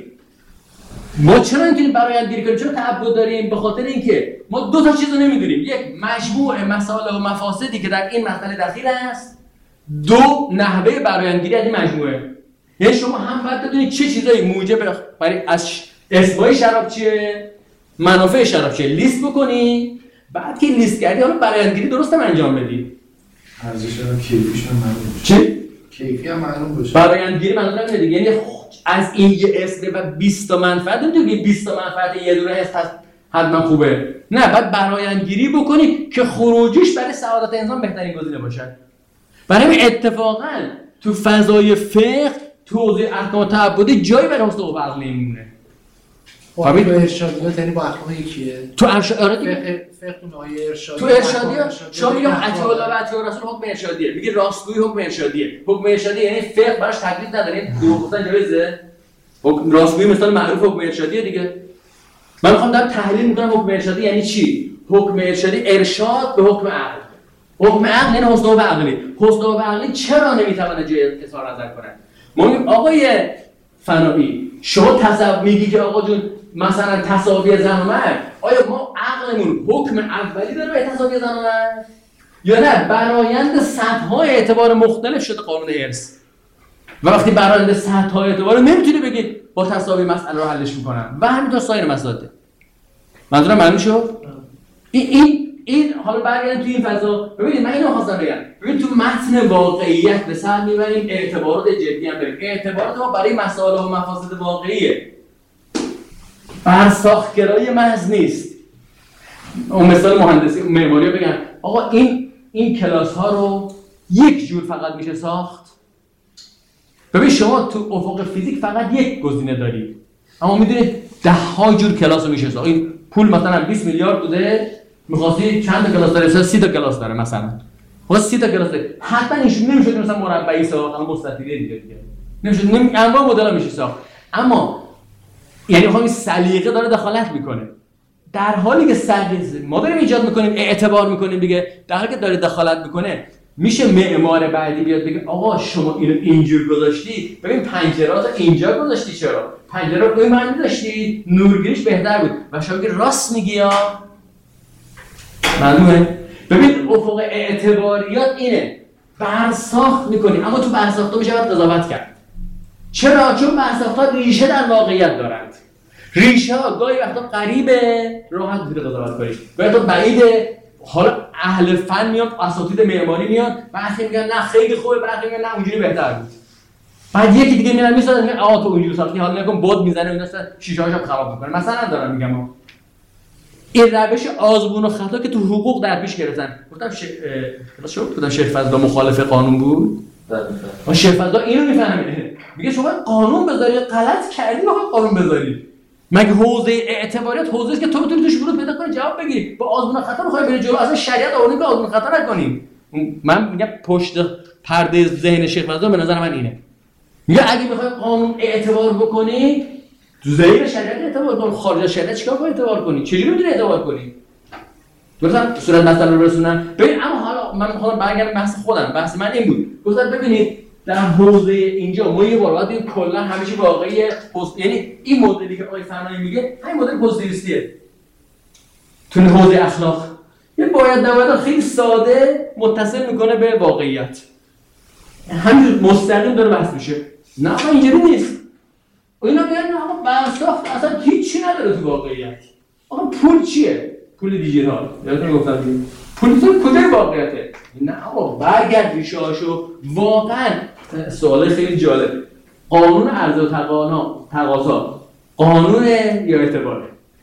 ما چرا نمیتونیم برآیندگیری کنیم؟ چرا تعبد داریم؟ به خاطر اینکه ما 2 تا چیز رو نمیدونیم. یک، مجموع مسائل و مفاسدی که در این مسئله دخیل است. 2، نحوه برآیندگیری از این مجموعه. یعنی شما هم باید بدونید چه چیزایی موجب برای از اسبای شراب چیه، منافع شراب چیه، لیست بکنی. بعد که لیست کردی حالا برآیندگیری درست هم انجام بدی. ارزش هم کیفیش هم معلوم بشه. چی؟ کیفی هم معلوم بشه. برآیندگیری منظورم اینه دیگه، یعنی از این یه اسم و 20 تا منفعت نمیدونی 20 تا منفعت یه دونه هست حتما خوبه. نه، باید برآیندگیری بکنی که خروجیش برای سعادت انسان بهترین گزینه باشه. برای اتفاقا تو فضای فقه توضیح احکام تعبدی جایی برای حسن و عقل نمیمونه. خب تو ارشادیات یعنی با احکام یکیه. تو ارشادیات فقه نهای ارشادی. تو ارشادیات شما میگم اطیع الله و اطیع الرسول حکم ارشادیه. میگی راستگویی حکم ارشادیه. حکم ارشادی یعنی فقه براش تکلیف نداره. دروغ گفتن جایزه؟ راستگویی مثلا معروف حکم ارشادیه دیگه. من میخوام دارم تحلیل میکنم حکم ارشادی یعنی چی؟ حکم ارشادی ارشاد به حکم عقل. حکم عقل یعنی حسن و عقلی. حسن و عقلی چرا نمیتونه جای اظهار نظر کنه؟ ما میگیم آقای فنایی شما تصور میگی که آقا جون مثلا تساوی زن و مرد، آیا ما عقلمون حکم اولی داره به تساوی زن و مرد یا نه برآیند سطح‌های اعتبار مختلف شده قانون ارث؟ و وقتی برآیند سطح‌های اعتبار نمیتونی بگی با تساوی مسئله رو حلش میکنم و همینطور سایر مسائل. منظورم معلوم شد؟ این حالا برگردیم توی این فضا. ببینید من اینو خواستم بگم، ببین تو متن واقعیت به سر میبریم، اعتبارات جدی هم داریم. اعتبارات ما برای مسائل و مفاسد واقعیه، برساختگرایی محض نیست. اون مثال مهندسی معماری رو بگم، آقا این کلاس ها رو یک جور فقط میشه ساخت. ببین شما تو افق فیزیک فقط یک گزینه دارید، اما میدونید 10 ها جور کلاس رو میشه ساخت. این پول مثلا 20 میلیارد بوده، می‌خواستی چند تا کلاس داره؟ 30 تا کلاس داره مثلا. خب 30 تا کلاس داره. حتما این نمیشه مثلا مربعی ساخت، اما مستطیلی دیگه نمیشه. انواع مدل میشه ساخت. اما یعنی خب این سلیقه داره دخالت میکنه. در حالی که سلیقه ما داریم ایجاد میکنیم، اعتبار میکنیم دیگه، در حالی که داره دخالت میکنه، میشه معمار بعدی بیاد بگه آقا شما اینو اینجور گذاشتی، ببین پنجره‌ات اینجا گذاشتی، چرا؟ پنجره رو روی من می‌ذاشتی، نورگیریش بهتر بود. و شما میگی راست میگی یا معلومه؟ ببین افق اعتباریات اینه، برساخت میکنی، اما تو برساخت‌ها میشه باید قضاوت کرد. چرا؟ چون برساخت‌ها ریشه در واقعیت دارند. ریشه ها گاهی وقتا قریبه راحت میتونی قضاوت کنی، گاهی وقتا بعیده. حالا اهل فن میان، اساتید معماری میان، بعضی میگن نه خیلی خوبه، بعضی میگن نه اونجوری بهتر بود. بعد یکی دیگه میاد میسازه میگه آقا تو اونجوری ساختی، حالا نکن باد میزنه اینا شیشه‌هاشو خراب میکنه. مثلا دارم میگم این روش آزمون و خطا که تو حقوق در پیش گرفتن. گفتم گفتم شیخ فضلا مخالف قانون بود. و شیخ فضلا اینو میفهمه، میگه شما قانون بذاری غلط کردی، بخوای قانون بذاری. مگه حوزه اعتباریات حوزه است که تو بتونی توش ورود پیدا کنی جواب بگیری. با آزمون و خطا میخوای بری جلو، اصلا شریعت آوردی که آزمون و خطا نکنیم. من میگم پشت پرده ذهن شیخ فضلا به نظر من اینه. میگه اگه میخوای قانون اعتبار بکنی، تو ذهن شریعت اعتبار کن، خارج از شریعت چیکار کنی اعتبار کنی؟ چجوری میتونی اعتبار کنی؟ گفتم صورت مثلا رو رسونم. ببین اما حالا من میخوام برگردم بحث خودم. بحث من این بود. گفتم ببینید در حوزه اینجا ما یه بار باید کلا همیشه واقعی یعنی این مدلی که آقای فنایی میگه همین مدل پوزیتیویستیه. تو حوزه اخلاق یه باید نباید خیلی ساده متصل میکنه به واقعیت. همین مستقیم داره بحث میشه. نه آقا اینجوری نیست. اینا میگن آقا بحثا اصلا هیچی نداره تو واقعیت. آقا پول چیه؟ پول دیجیتال. یادتون گفتم پول تو کجای واقعیته؟ نه آقا برگرد ریشه‌هاشو. واقعا سوال خیلی جالب. قانون عرضه و تقاضا قانونه یا اعتباره؟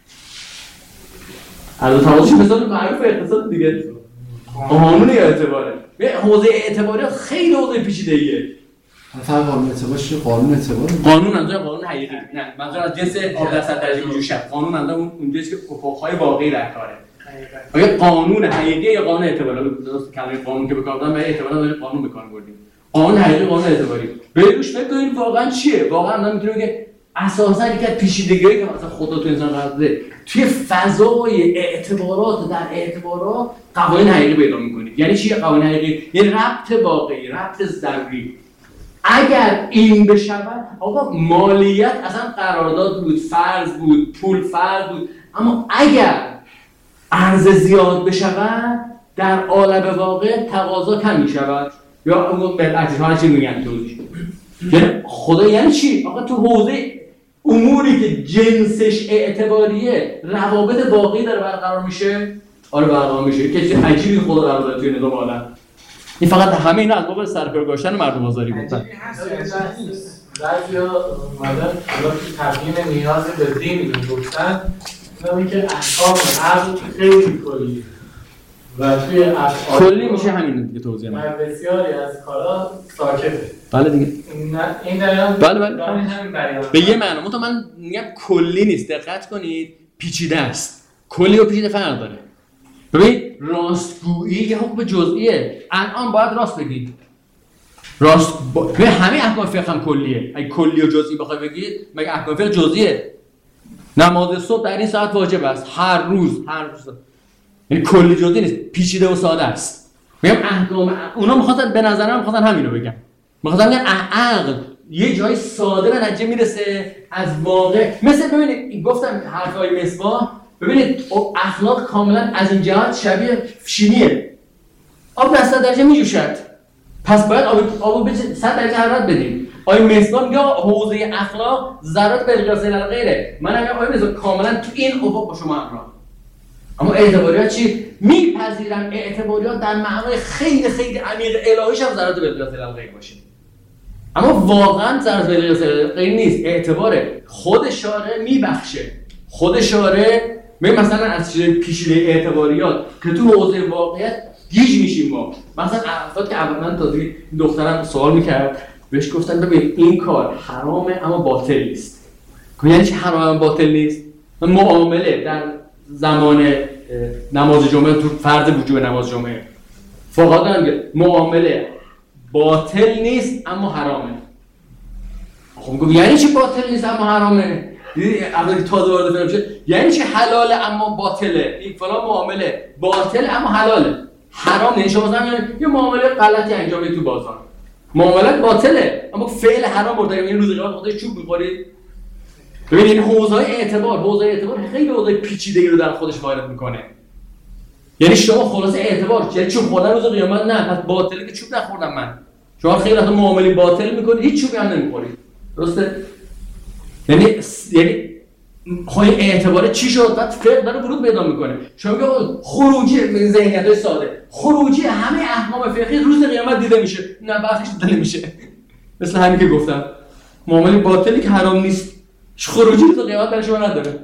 عرضه و تقاضا مثلا معروف اقتصاد دیگه. قانون یا اعتباره؟ حوزه اعتباری خیلی حوزه پیچیده‌ایه. فرق قانون اعتبار چیه؟ قانون اعتبار قانون منظور قانون حقیقی نه، منظور از جنس 10% درجه وجودشه. قانون منظور اون جنسی که افق‌های واقعی در کاره. آیا قانون حقیقی یا قانون اعتباری؟ درست کلمه قانون که به کار بردن برای اعتبار داریم قانون به کار بردیم. قانون حقیقی قانون اعتباری. بهش فکر کنید واقعا چیه؟ واقعا من میتونم بگم اساسا یکی از پیچیدگی‌هایی که مثلا خدا تو انسان قرار داده توی فضای اعتبارات در اعتبارات قوانین حقیقی پیدا می‌کنید. یعنی چی قوانین حقیقی؟ یعنی ربط واقعی، ربط ضروری. اگر این بشود آقا مالیت اصلا قرارداد بود، فرض بود، پول فرض بود، اما اگر عرضه زیاد بشود در عالم واقع تقاضا کم میشود یا اون بالعکس ها چی میگن توضیح. یعنی خدا یعنی چی؟ آقا تو حوزه اموری که جنسش اعتباریه روابط واقعی داره برقرار میشه. آره برقرار میشه. کسی عجیبی خدا قرار داده توی نظام عالم. این فقط همه اینا از باب سرکار گذاشتن مردم آزاری بودن. بعضیا اومدن که تبیین نیاز به دین میگفتن، اینه که احکام عقل خیلی کلیه و توی کلی میشه همین دیگه توضیح من. بسیاری از کارا ساکته. بله دیگه. این دلیل بله همین بیان. به یه معنی من میگم کلی نیست. دقت کنید پیچیده است. کلی و پیچیده فرق داره. ببین راستگویی یه حکم جزئیه. الان باید راست بگید. به همه احکام فقه هم کلیه. اگه کلی و جزئی بخوای بگید مگه احکام فقه جزئیه؟ نماز صبح در این ساعت واجب است. هر روز. یعنی کلی جزئی نیست. پیچیده و ساده است. میگم احکام اونا می‌خواستن به نظرم می‌خواستن همین رو بگم. می‌خواستن بگن عقل یه جای ساده به نتیجه میرسه از واقع. مثل ببینید گفتم حرفای مصباح، ببینید اخلاق کاملا از این جهت شبیه شیمیه. آب 100 درجه میجوشد، پس باید آب 100 درجه حرارت بدیم. آقای مصباح میگه حوزه اخلاق ذرات بالقیاس غیره. من میگم آقای مصباح کاملا تو این افق با شما همراه. اما اعتباریات چی؟ میپذیرم اعتباریات در معنای خیلی خیلی عمیق الهیش هم ذرات بالقیاس غیر باشه. اما واقعا ذرات بالقیاس غیر نیست. اعتباره خود شارع میبخشه. خود شارع مثلا از چیز پیچیده اعتباریات که تو حوزه واقعیت گیج میشیم ما. مثلا افراد که اولا تازگی دخترم سوال میکرد بهش گفتن ببین این کار حرامه اما باطل نیست. یعنی چی حرام اما باطل نیست؟ معامله در زمان نماز جمعه تو فرض وجوب نماز جمعه فقط میگه معامله باطل نیست اما حرامه. خب میگم یعنی چی باطل نیست اما حرامه؟ اولی تازه وارد فهم شد یعنی چه حلاله اما باطله. این فلان معامله باطل اما حلاله. حرام نیست. شما مثلا یه معامله غلطی انجام میدید تو بازار، معامله باطله اما فعل حرام مرتکب. این روز قیامت خودش چوب می‌خورید. ببینید این حوزه اعتبار خیلی حوزه پیچیده‌ای رو در خودش وارد میکنه. یعنی شما خلاص اعتبار یعنی چوب خوردن روز قیامت نه، پس باطله که چوب نخوردم من. شما خیلی وقتا معامله باطل میکنید هیچ چوبی هم نمیخورید. درسته؟ یعنی های اعتباره چی شد؟ بعد فقه داره ورود پیدا میکنه. شما میگه خروجی ذهنیت ساده، خروجی همه احکام فقهی روز قیامت دیده میشه، نه بعدش دیده نمیشه. مثل همین که گفتم معامله باطلی که حرام نیست خروجی روز قیامت برای شما نداره.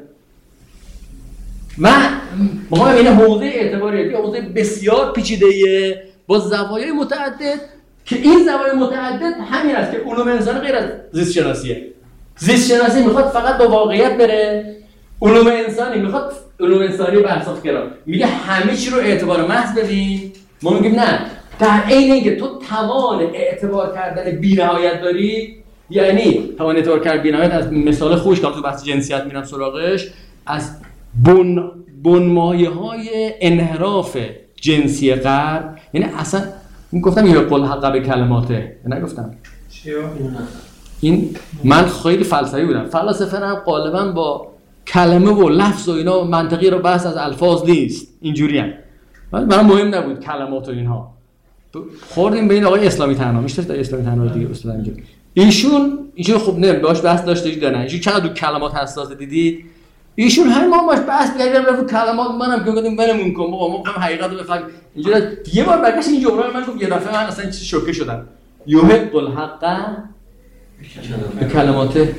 ما این حوزه اعتباریه، حوزه بسیار پیچیده‌ایه با زوایای متعدد که این زوایای متعدد همین است که علوم انسانی غیر از زیست شناسیه. زیست شناسی میخواد فقط با واقعیت بره، علوم انسانی میخواد علوم انسانی بحث‌گرا میگه همه چی رو اعتبار محض ببین. ما میگیم نه، در عین اینکه تو توان اعتبار کردن بی‌نهایت داری، یعنی توان اعتبار کردن بی‌نهایت از مثال خوش که تو بحث جنسیت میرم سراغش، از بنمایه‌های انحراف جنسی غرب، یعنی اصلا گفتم یا قل حق به کلماته، نگفتم این من خیلی فلسفی بودم. فلاسفه هم غالبا با کلمه و لفظ و اینا منطقی رو بحث از الفاظ نیست، اینجوری هم برام مهم نبود کلمات و اینها. خوردیم به این آقای اسلامی تنها، میشته اسلامی تنها دیگه استاد اینجا ایشون خب نه باش بحث داشتید نه ایشون چقدر رو کلمات حساس دیدید. ایشون هر ما باش بحث می‌کردیم رو کلمات، منم که گفتم ولمون کن بابا ما می‌خوایم حقیقت رو بفهمیم. اینجوری یه بار برگشت این جمله رو من گفت، یه دفعه من اصلا شوکه شدم. یحق الحق به کلماته،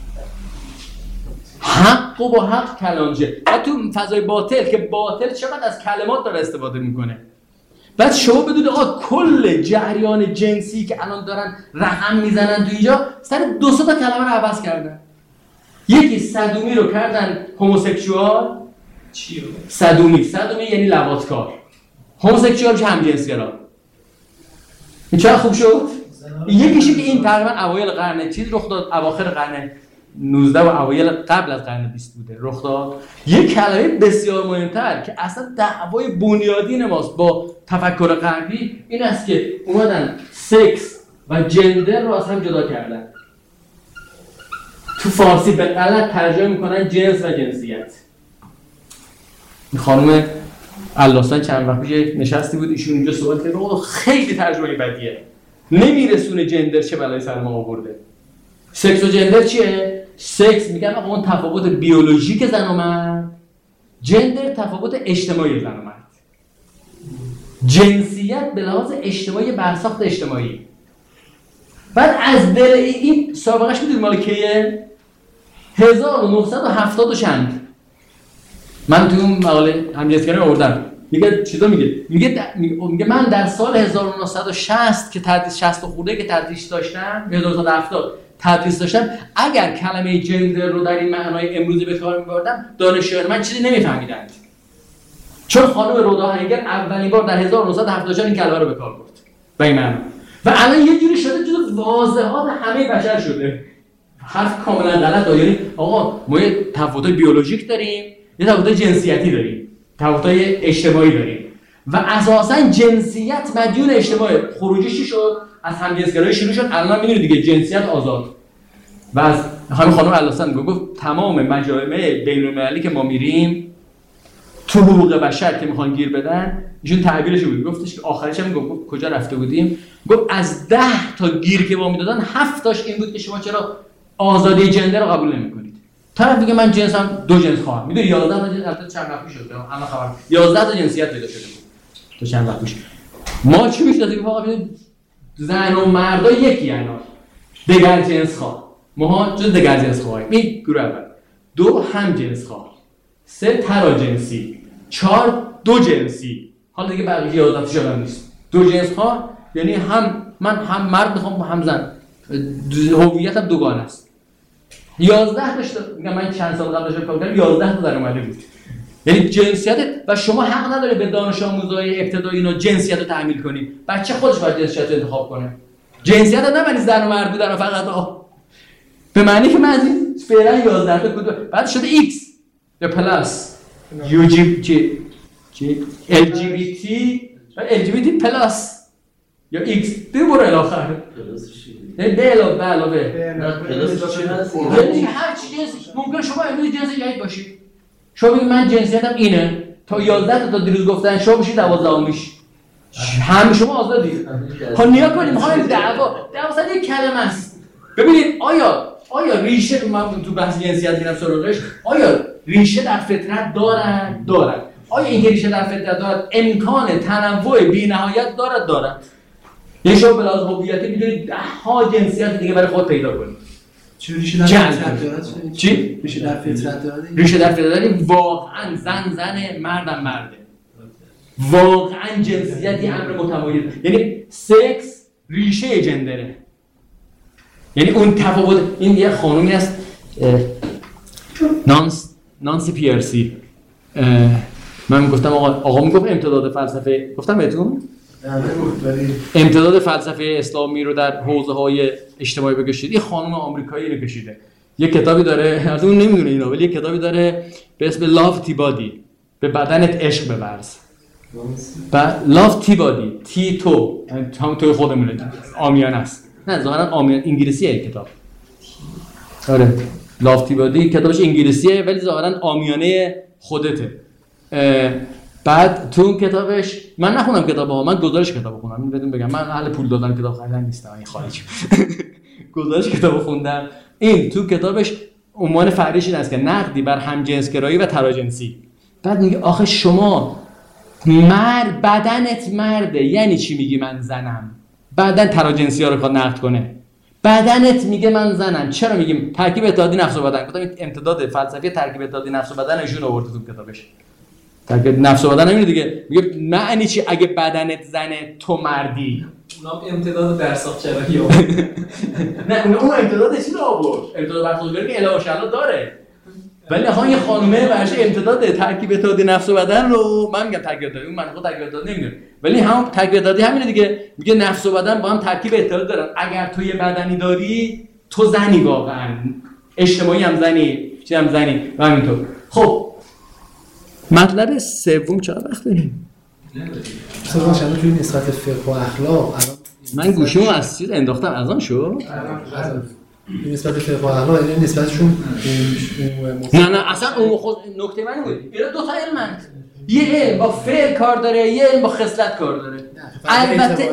حق و با حق کلانجه. و تو فضای باطل که باطل چقدر از کلمات داره استفاده میکنه. بعد شما بدونید آقا کل جریان جنسی که الان دارن رقم میزنن تو اینجا سر 200 تا کلمه رو عوض کردن. یکی صدومی رو کردن هوموسکشوال. چی؟ صدومی یعنی لواطکار، هوموسکشوال میشه همجنسگرا. این چقدر خوب شد؟ یکیشی که این تقریبا اوایل قرن چیز رخ داد، اواخر قرن 19 و اوایل قبل از قرن 20 بوده رخ داد. یک کلمه بسیار مهمتر که اصلا دعوای بنیادین ماست با تفکر غربی این است که اومدن سکس و جندر رو از هم جدا کردن. تو فارسی به غلط ترجمه میکنن جنس و جنسیت. این خانم الله‌سان چند وقت پیش نشستی بود، ایشون اونجا صحبت کرد، خیلی ترجمه بدیه، نمیرسونه جندر چه بلای سر ما آورده. سکس و جندر چیه؟ سکس میگن آقا اون تفاوت بیولوژیک زن و مرد، جندر تفاوت اجتماعی زن و مرد، جنسیت به لحاظ اجتماعی برساخت اجتماعی. بعد از دل این سابقهش میدونید مال کیه؟ 1970 چند. من تو اون مقاله همجنسگرایی آوردم. میگه چیزا میگه من در سال 1960 که تدریس 60 خورده که تدریس داشتم، 1970 تدریس داشتم، اگر کلمه جندر رو در این معنای امروزی به کار می‌بردم دانشجویان من چیزی نمی‌فهمیدند. چون خانم رودا هنگر اولین بار در 1974 این کلمه رو به کار برد. به این معنی. و الان یه جوری شده جز واضحات همه بشر شده. حرف کاملا غلطه. یعنی آقا ما یه تفاوت بیولوژیک داریم، یه تفاوت جنسیتی داریم، تفاوت‌های اجتماعی داریم و اساساً جنسیت مدیون اجتماعی. خروجیش چی شد؟ از همجنسگرایی شروع شد. الان می‌دونید دیگه جنسیت آزاد. و از همین خانم الله‌سان گفت تمام مجامع بین‌المللی که ما میریم تو حقوق بشر که میخوان گیر بدن، ایشون تعبیرش بود، گفتش که آخرش هم گفت کجا رفته بودیم، گفت از 10 تا گیر که ما میدادن 7 تاش این بود که شما چرا آزادی جندر رو قبول نمی‌کنید. طرف دیگه من جنسم دو جنس خواهم. میدونی 11 تا جنس البته چند وقت پیش شده، الان خبر 11 تا جنسیت پیدا شده تو چند وقت پیش. ما چی می‌شناسیم واقعا؟ زن و مردا یکی انا دگر جنس خواه. ما جز دگر جنس خواهیم. این گروه اول. 2 هم جنس خواه. 3 تراجنسی. 4 دو جنسی. حالا دیگه بقیه 11 تا شدن نیست. دو جنس خواه یعنی من هم مرد میخوام هم زن. هویتم دوگانه است. 11 تا میگم من چند سال قبل داشتم کار کردم 11 تا در اومده بود. یعنی جنسیت و شما حق نداره به دانش آموزای ابتدایی اینا جنسیت رو تحمیل کنی. بچه خودش باید جنسیت رو انتخاب کنه. جنسیت نه معنی زن و مرد بودن فقط به معنی که من از این فعلا 11 تا بود بعد شده X یا پلاس یو جی LGBT پلاس یا X دیگه برو الاخر به علاوه یعنی هر چی جنس ممکن شما امروز جنس جدید باشید. شما بگید من جنسیتم اینه تا 11 تا دیروز گفتن شما بشید 12میش هم شما آزادید. ها نیا کنیم های دعوا سر یک کلمه است. ببینید آیا ریشه من تو بحث جنسیت میرم سراغش، آیا ریشه در فطرت دارد. آیا این ریشه در فطرت دارد امکان تنوع بی‌نهایت دارد. یه شما به لحاظ هویتی می‌دونید ها جنسیت دیگه برای خود پیدا کنید. چه ریشه در فطرت دارد؟ چی؟ ریشه در فطرت دارد؟ ریشه در فطرت واقعا زن مرده. واقعا جنسیتی امر متمایز، یعنی سکس ریشه جندره. یعنی اون تفاوت، این یه خانومی هست نانسی پیرسی، من گفتم آقا میگفت امتداد فلسفه، گفتم بهتون امتداد فلسفه اسلامی رو در حوزه‌های اجتماعی بکشید. یه خانم آمریکایی رو کشیده، یه کتابی داره، از اون نمیدونه اینا، ولی یه کتابی داره به اسم لاف تی بادی، به بدنت عشق بورز. لاف تی بادی، تی تو، هم توی خودمونه، آمیانه است. نه ظاهرا آمیانه انگلیسیه کتاب. آره لاف تی بادی کتابش انگلیسیه ولی ظاهرا آمیانه خودته. بعد تو اون کتابش، من نخونم کتابو، من گزارش کتابو خوندم، بدون بگم من اهل پول دادن کتاب خریدن نیستم، این خارج گزارش کتابو خوندم. این تو کتابش عنوان فرعیش این است که نقدی بر همجنسگرایی و تراجنسی. بعد میگه آخه شما بدنت مرده، یعنی چی میگی من زنم؟ بدن تراجنسی ها رو کار نقد کنه. بدنت میگه من زنم، چرا میگیم ترکیب اتحادی نفس و بدن؟ گفتم این امتداد فلسفی ترکیب اتحادی نفس و بدن ایشون آورده تو کتابش. ترکیب نفس و بدن نمیره دیگه، میگه معنی چی اگه بدنت زنه تو مردی؟ اونم امتداد درساخت چرایی نه اون امتدادش چی آورد؟ امتداد برخورداری که اله و شلا داره. ولی ها یه خانومه برش امتداد ترکیب اتحادی نفس و بدن رو، من میگم ترکیب اتحادی، اون من خود ترکیب اتحادی نمیدونم، ولی هم ترکیب اتحادی همینه دیگه، میگه نفس و بدن با هم ترکیب اتحادی دارن. اگر تو یه بدنی داری تو زنی، واقعا اجتماعی هم زنی، چی هم زنی و همینطور. خب مطلب سوم چقدر وقت داریم؟ مثلا شما توی نسبت فقه و اخلاق من گوشیمو از چیز انداختم، از آن شو نسبت فقه و اخلاق یعنی نسبتشون نه اصلا اون خود نکته من بود. اینا دو تا علمن، یه علم با فعل کار داره، یه علم با خصلت کار داره. البته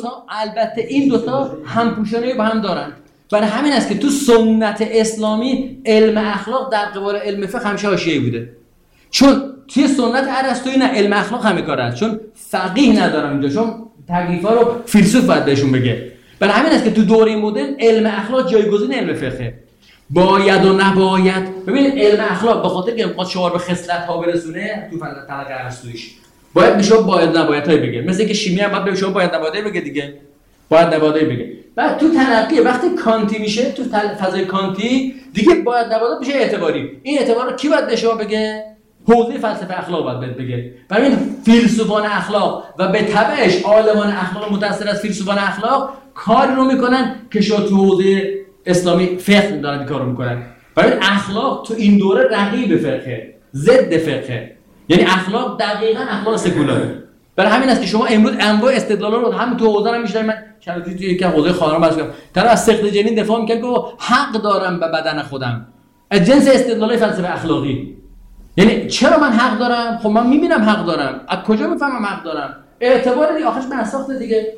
این دوتا همپوشانی با هم دارن. برای همین است که تو سنت اسلامی علم اخلاق در قبال علم فقه همیشه حاشیه‌ای بوده، چون توی سنت ارسطویی نه علم اخلاق همه کار است، چون فقیه ندارم اینجا، چون تکلیفا رو فیلسوف باید بهشون بگه. برای همین است که تو دوره مدرن علم اخلاق جایگزین علم فقه. باید و نباید، ببینید علم اخلاق به خاطر که میخواد شما رو به خصلت ها برسونه، تو تلقی ارسطوییش باید به شما باید نبایدهای بگه، مثل اینکه شیمی هم باید به شما باید نبایدهای بگه دیگه، باید نبایدهای بگه. بعد تو تلقی وقتی کانتی میشه، تو فضای کانتی دیگه باید نبایدها میشه اعتباری. این اعتبار رو کی باید به شما بگه؟ حوزه فلسفه اخلاق باید بگه. برای این فیلسوفان اخلاق و به تبعش عالمان اخلاق متأثر از فیلسوفان اخلاق کاری رو میکنن که شما تو حوزه اسلامی فقه دارن کارو میکنن. برای اخلاق تو این دوره رقیب فقه، ضد فقه، یعنی اخلاق دقیقاً اخلاق سکولاره. برای همین است که شما امروز انواع استدلالا رو هم تو حوزه هم میشنید. من چند روزی توی یک حوزه خانم باز کردم، طرف از سقط جنین دفاع میکنه که حق دارم به بدن خودم، از جنس استدلالای فلسفه اخلاقی. یعنی چرا من حق دارم؟ خب من میبینم حق دارم، از کجا میفهمم حق دارم؟ اعتبار دیگه آخرش من ساخته دیگه.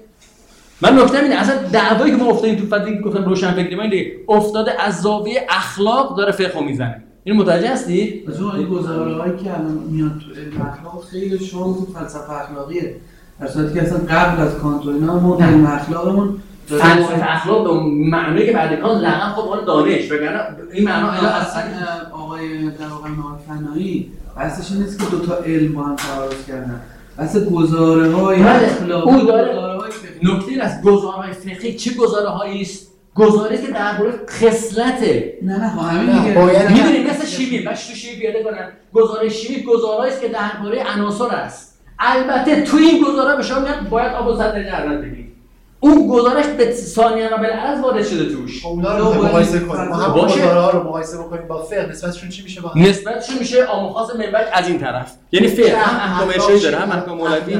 من نکته اینه اصلا دعوایی که ما افتادیم تو فضایی که گفتم روشن فکری ما اینه، افتاده از زاویه اخلاق داره فقه میزنه. این متوجه هستی؟ مثلا این گزاره‌هایی که الان میاد تو علم اخلاق خیلی شما تو فلسفه اخلاقیه، در صورتی که اصلا قبل از کانت و اینا ما علم اخلاقمون فلسفه اخلاق به معنی که بعد کانت لقب خود مال دانش، وگرنه این معنا اصلا آقای در واقع فنایی بحثش این نیست که دو تا علم با هم تعارض کردن، بحث گزاره‌های اخلاقی او داره. نکته از گزاره‌های فقهی چه گزاره‌هایی است؟ گزاره‌ای که درباره خصلته. نه همین دیگه. می‌دونید مثل شیمی، باش تو شیمی پیاده کنن. گزاره شیمی گزاره‌ای است که درباره عناصر است. البته تو این گزاره به شما میگن باید آب و صدر جرات بگید. اون گزارش به ثانیه و بالعرض وارد شده توش. اونا رو مقایسه کنیم. ما هم گزاره‌ها رو مقایسه بکنیم با فقه، نسبتشون چی میشه با هم؟ نسبتشون میشه آموخاز منبج از این طرف. یعنی فقه هم احکام ارشادی داره، هم احکام مولوی.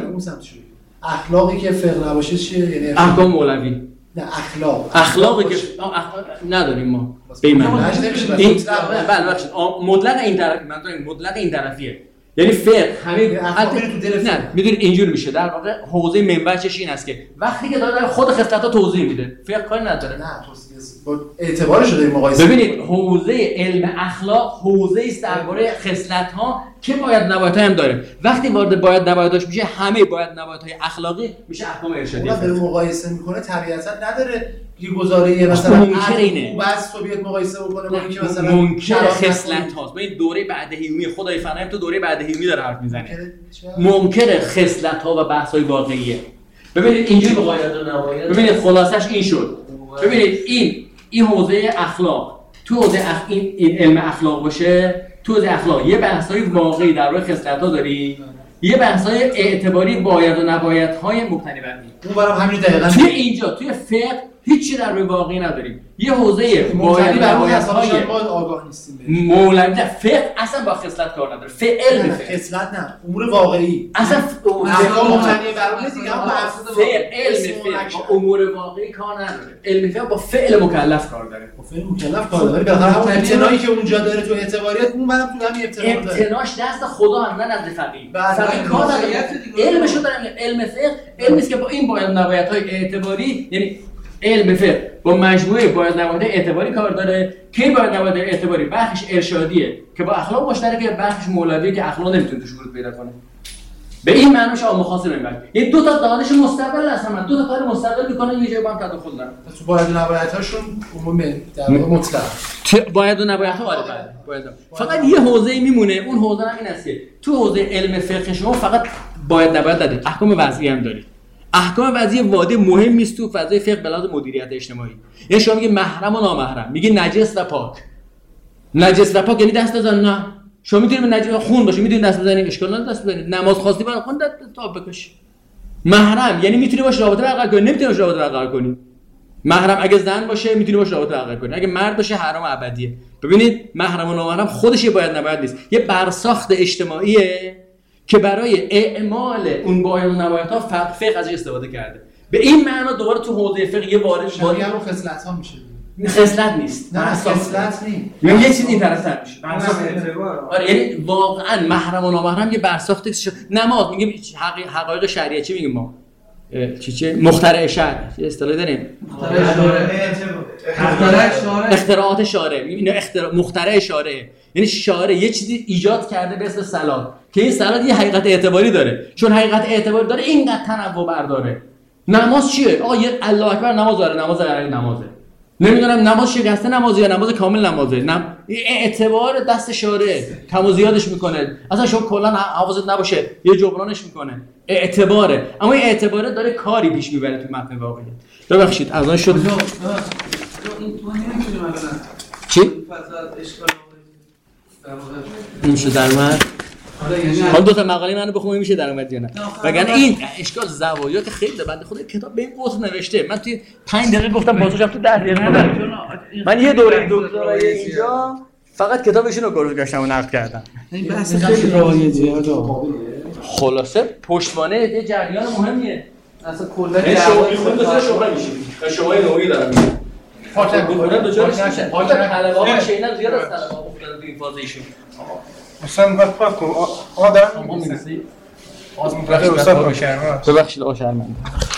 اخلاقی که فقه نباشه چیه؟ یعنی احکام مولوی. نه اخلاقی که نداریم ما. به این معنی. این بله بخشید مطلق این طرف، من مطلق این طرفیه. یعنی فقه همه اخلاق تو دل نه میدونید اینجوری میشه در واقع حوزه منبعش این است که وقتی که داره خود خصلت‌ها توضیح میده فقه کاری نداره. نه توصیه با اعتبارش رو مقایسه. ببینید حوزه علم اخلاق حوزه است درباره خصلت‌ها که باید نبایدها هم داره. وقتی وارد باید نبایداش میشه همه باید نبایدهای اخلاقی میشه احکام ارشادی. اون داره مقایسه میکنه طبیعتا نداره گزاره مثلا منکر اینه بعد سوویت مقایسه بکنه با اینکه مثلا منکر خصلت هاست. ببین دوره بعد هیومی خدای فنایم تو دوره بعد هیومی داره حرف میزنه. منکر خصلت ها و بحث های واقعیه. ببینید اینجوری ببینید خلاصش این شد. ببینید این حوزه اخلاق تو حوزه این علم اخلاق باشه، تو حوزه اخلاق یه بحث های واقعی درباره خصلت ها داری، یه بحث‌های اعتباری باید و نبایدهای مبتنی بر این. اون برام همین دقیقاً توی اینجا توی فقه هیچی در روی واقعی نداریم. یه حوزه باید و نبایدهای ما آگاه نیستیم. مولوی فقه اصلا با خصلت کار نداره. علم فقه خصلت نه، امور واقعی. اصلا احکام مبتنی بر اون دیگه هم فقه علم فقه با امور واقعی کار نداره. علم فقه با فعل مکلف کار داره. با فعل مکلف کار داره. بالاخره همون امتناعی که اونجا داره تو اعتباریات اون منم تو همین امتناع داره. امتناعش دست خدا هم نه نزد فقیه. فقیه کار نداره. علمشو دارن. علم فقه علمی است که با این باید نبایدهای اعتباری یعنی علم فقه با مجموعه باید نبایدهای اعتباری کار داره که باید نبایدهای اعتباری بخش ارشادیه که با اخلاق مشترکه، بخش مولویه که اخلاق نمیتونه توش ورود پیدا کنه. به این معنی میشه مخاصم این بعد این دو تا دانش مستقل هستن، من دو تا کار مستقل میکنن یه جای با هم تداخل دارن. تو باید و نبایدهاشون عموم در مطلق باید و نبایدها باید فقط یه حوزه میمونه. اون حوزه هم این است که تو حوزه علم فقه شما فقط باید نباید ندید، احکام وضعی هم دارید. احکام وضعی واده مهم نیست تو فضای فقه به لحاظ مدیریت اجتماعی. یعنی شما میگی محرم و نامحرم، میگی نجس و پاک. نجس و پاک یعنی دست بزن؟ نه. شما میتونید به نجس خون باشه میتونید دست بزنید، اشکال نداره دست بزنید. نماز خواستی برای خون دست تاب بکش. محرم یعنی میتونی باش رابطه برقرار کنی، نمیتونی باش رابطه برقرار کنی. محرم اگه زن باشه میتونی باش رابطه برقرار کنی، اگه مرد باشه حرام ابدیه. ببینید محرم و نامحرم خودش باید نباید نیست، یه برساخت اجتماعیه که برای اعمال اون باید و نبایدها فقه ازش استفاده کرده. به این معنا دوباره تو حوزه فقه یه وارد شریعه رو خصلت ها میشه. خصلت نیست. نه خصلت نیست. یعنی یه چیز این طرف‌تر میشه. اعتبار. آره یعنی واقعا محرم و نامحرم یه برساخته نماز میگه حقایق شرعیه چی میگیم ما؟ چی مخترع شرع اصطلاحی داریم. اختراعات شارع میگیم اینا مخترع شارع یعنی شارع یه چیزی ایجاد کرده به اسم صلات که این صلات یه حقیقت اعتباری داره. چون حقیقت اعتباری داره اینقدر تنوع برداره. نماز چیه؟ آقا یه الله اکبر نماز داره، نماز غیر نمازه. نمیدونم نماز شکسته نمازه یا نماز کامل نمازه. اعتبار دست شارع کم و زیادش میکنه. اصلا شما کلا حواست نباشه یه جبرانش میکنه. اعتباره، اما این اعتباره داره کاری پیش میبره تو متن واقعی. ببخشید از آن شد. این تو نمیتونیم مثلا چی؟ فضا اشکال میشه در من آره یعنی حالا دو تا مقاله منو بخونم میشه در اومد یا نه. وگرنه این اشکال زوایا که خیلی بنده خدا کتاب به این قصد نوشته. من توی 5 دقیقه گفتم بازوشم تو 10 دقیقه ندارم. من یه دوره دکترای اینجا فقط کتابشون رو گرز گشتم و نقد کردم. این بحث خیلی رایجه. خلاصه پشتوانه یه جریان مهمیه. اصلا کلا شغلی خود دو شغل میشه. شغلای نوعی دارم میگم. پاک بکنه دو جاش میشه. پاک طلبا و شینا زیاد از طلبا افتادن تو این فاز ایشون. مثلا وقت پاک کن آدم می‌نویسی. ببخشید آقا شرمنده.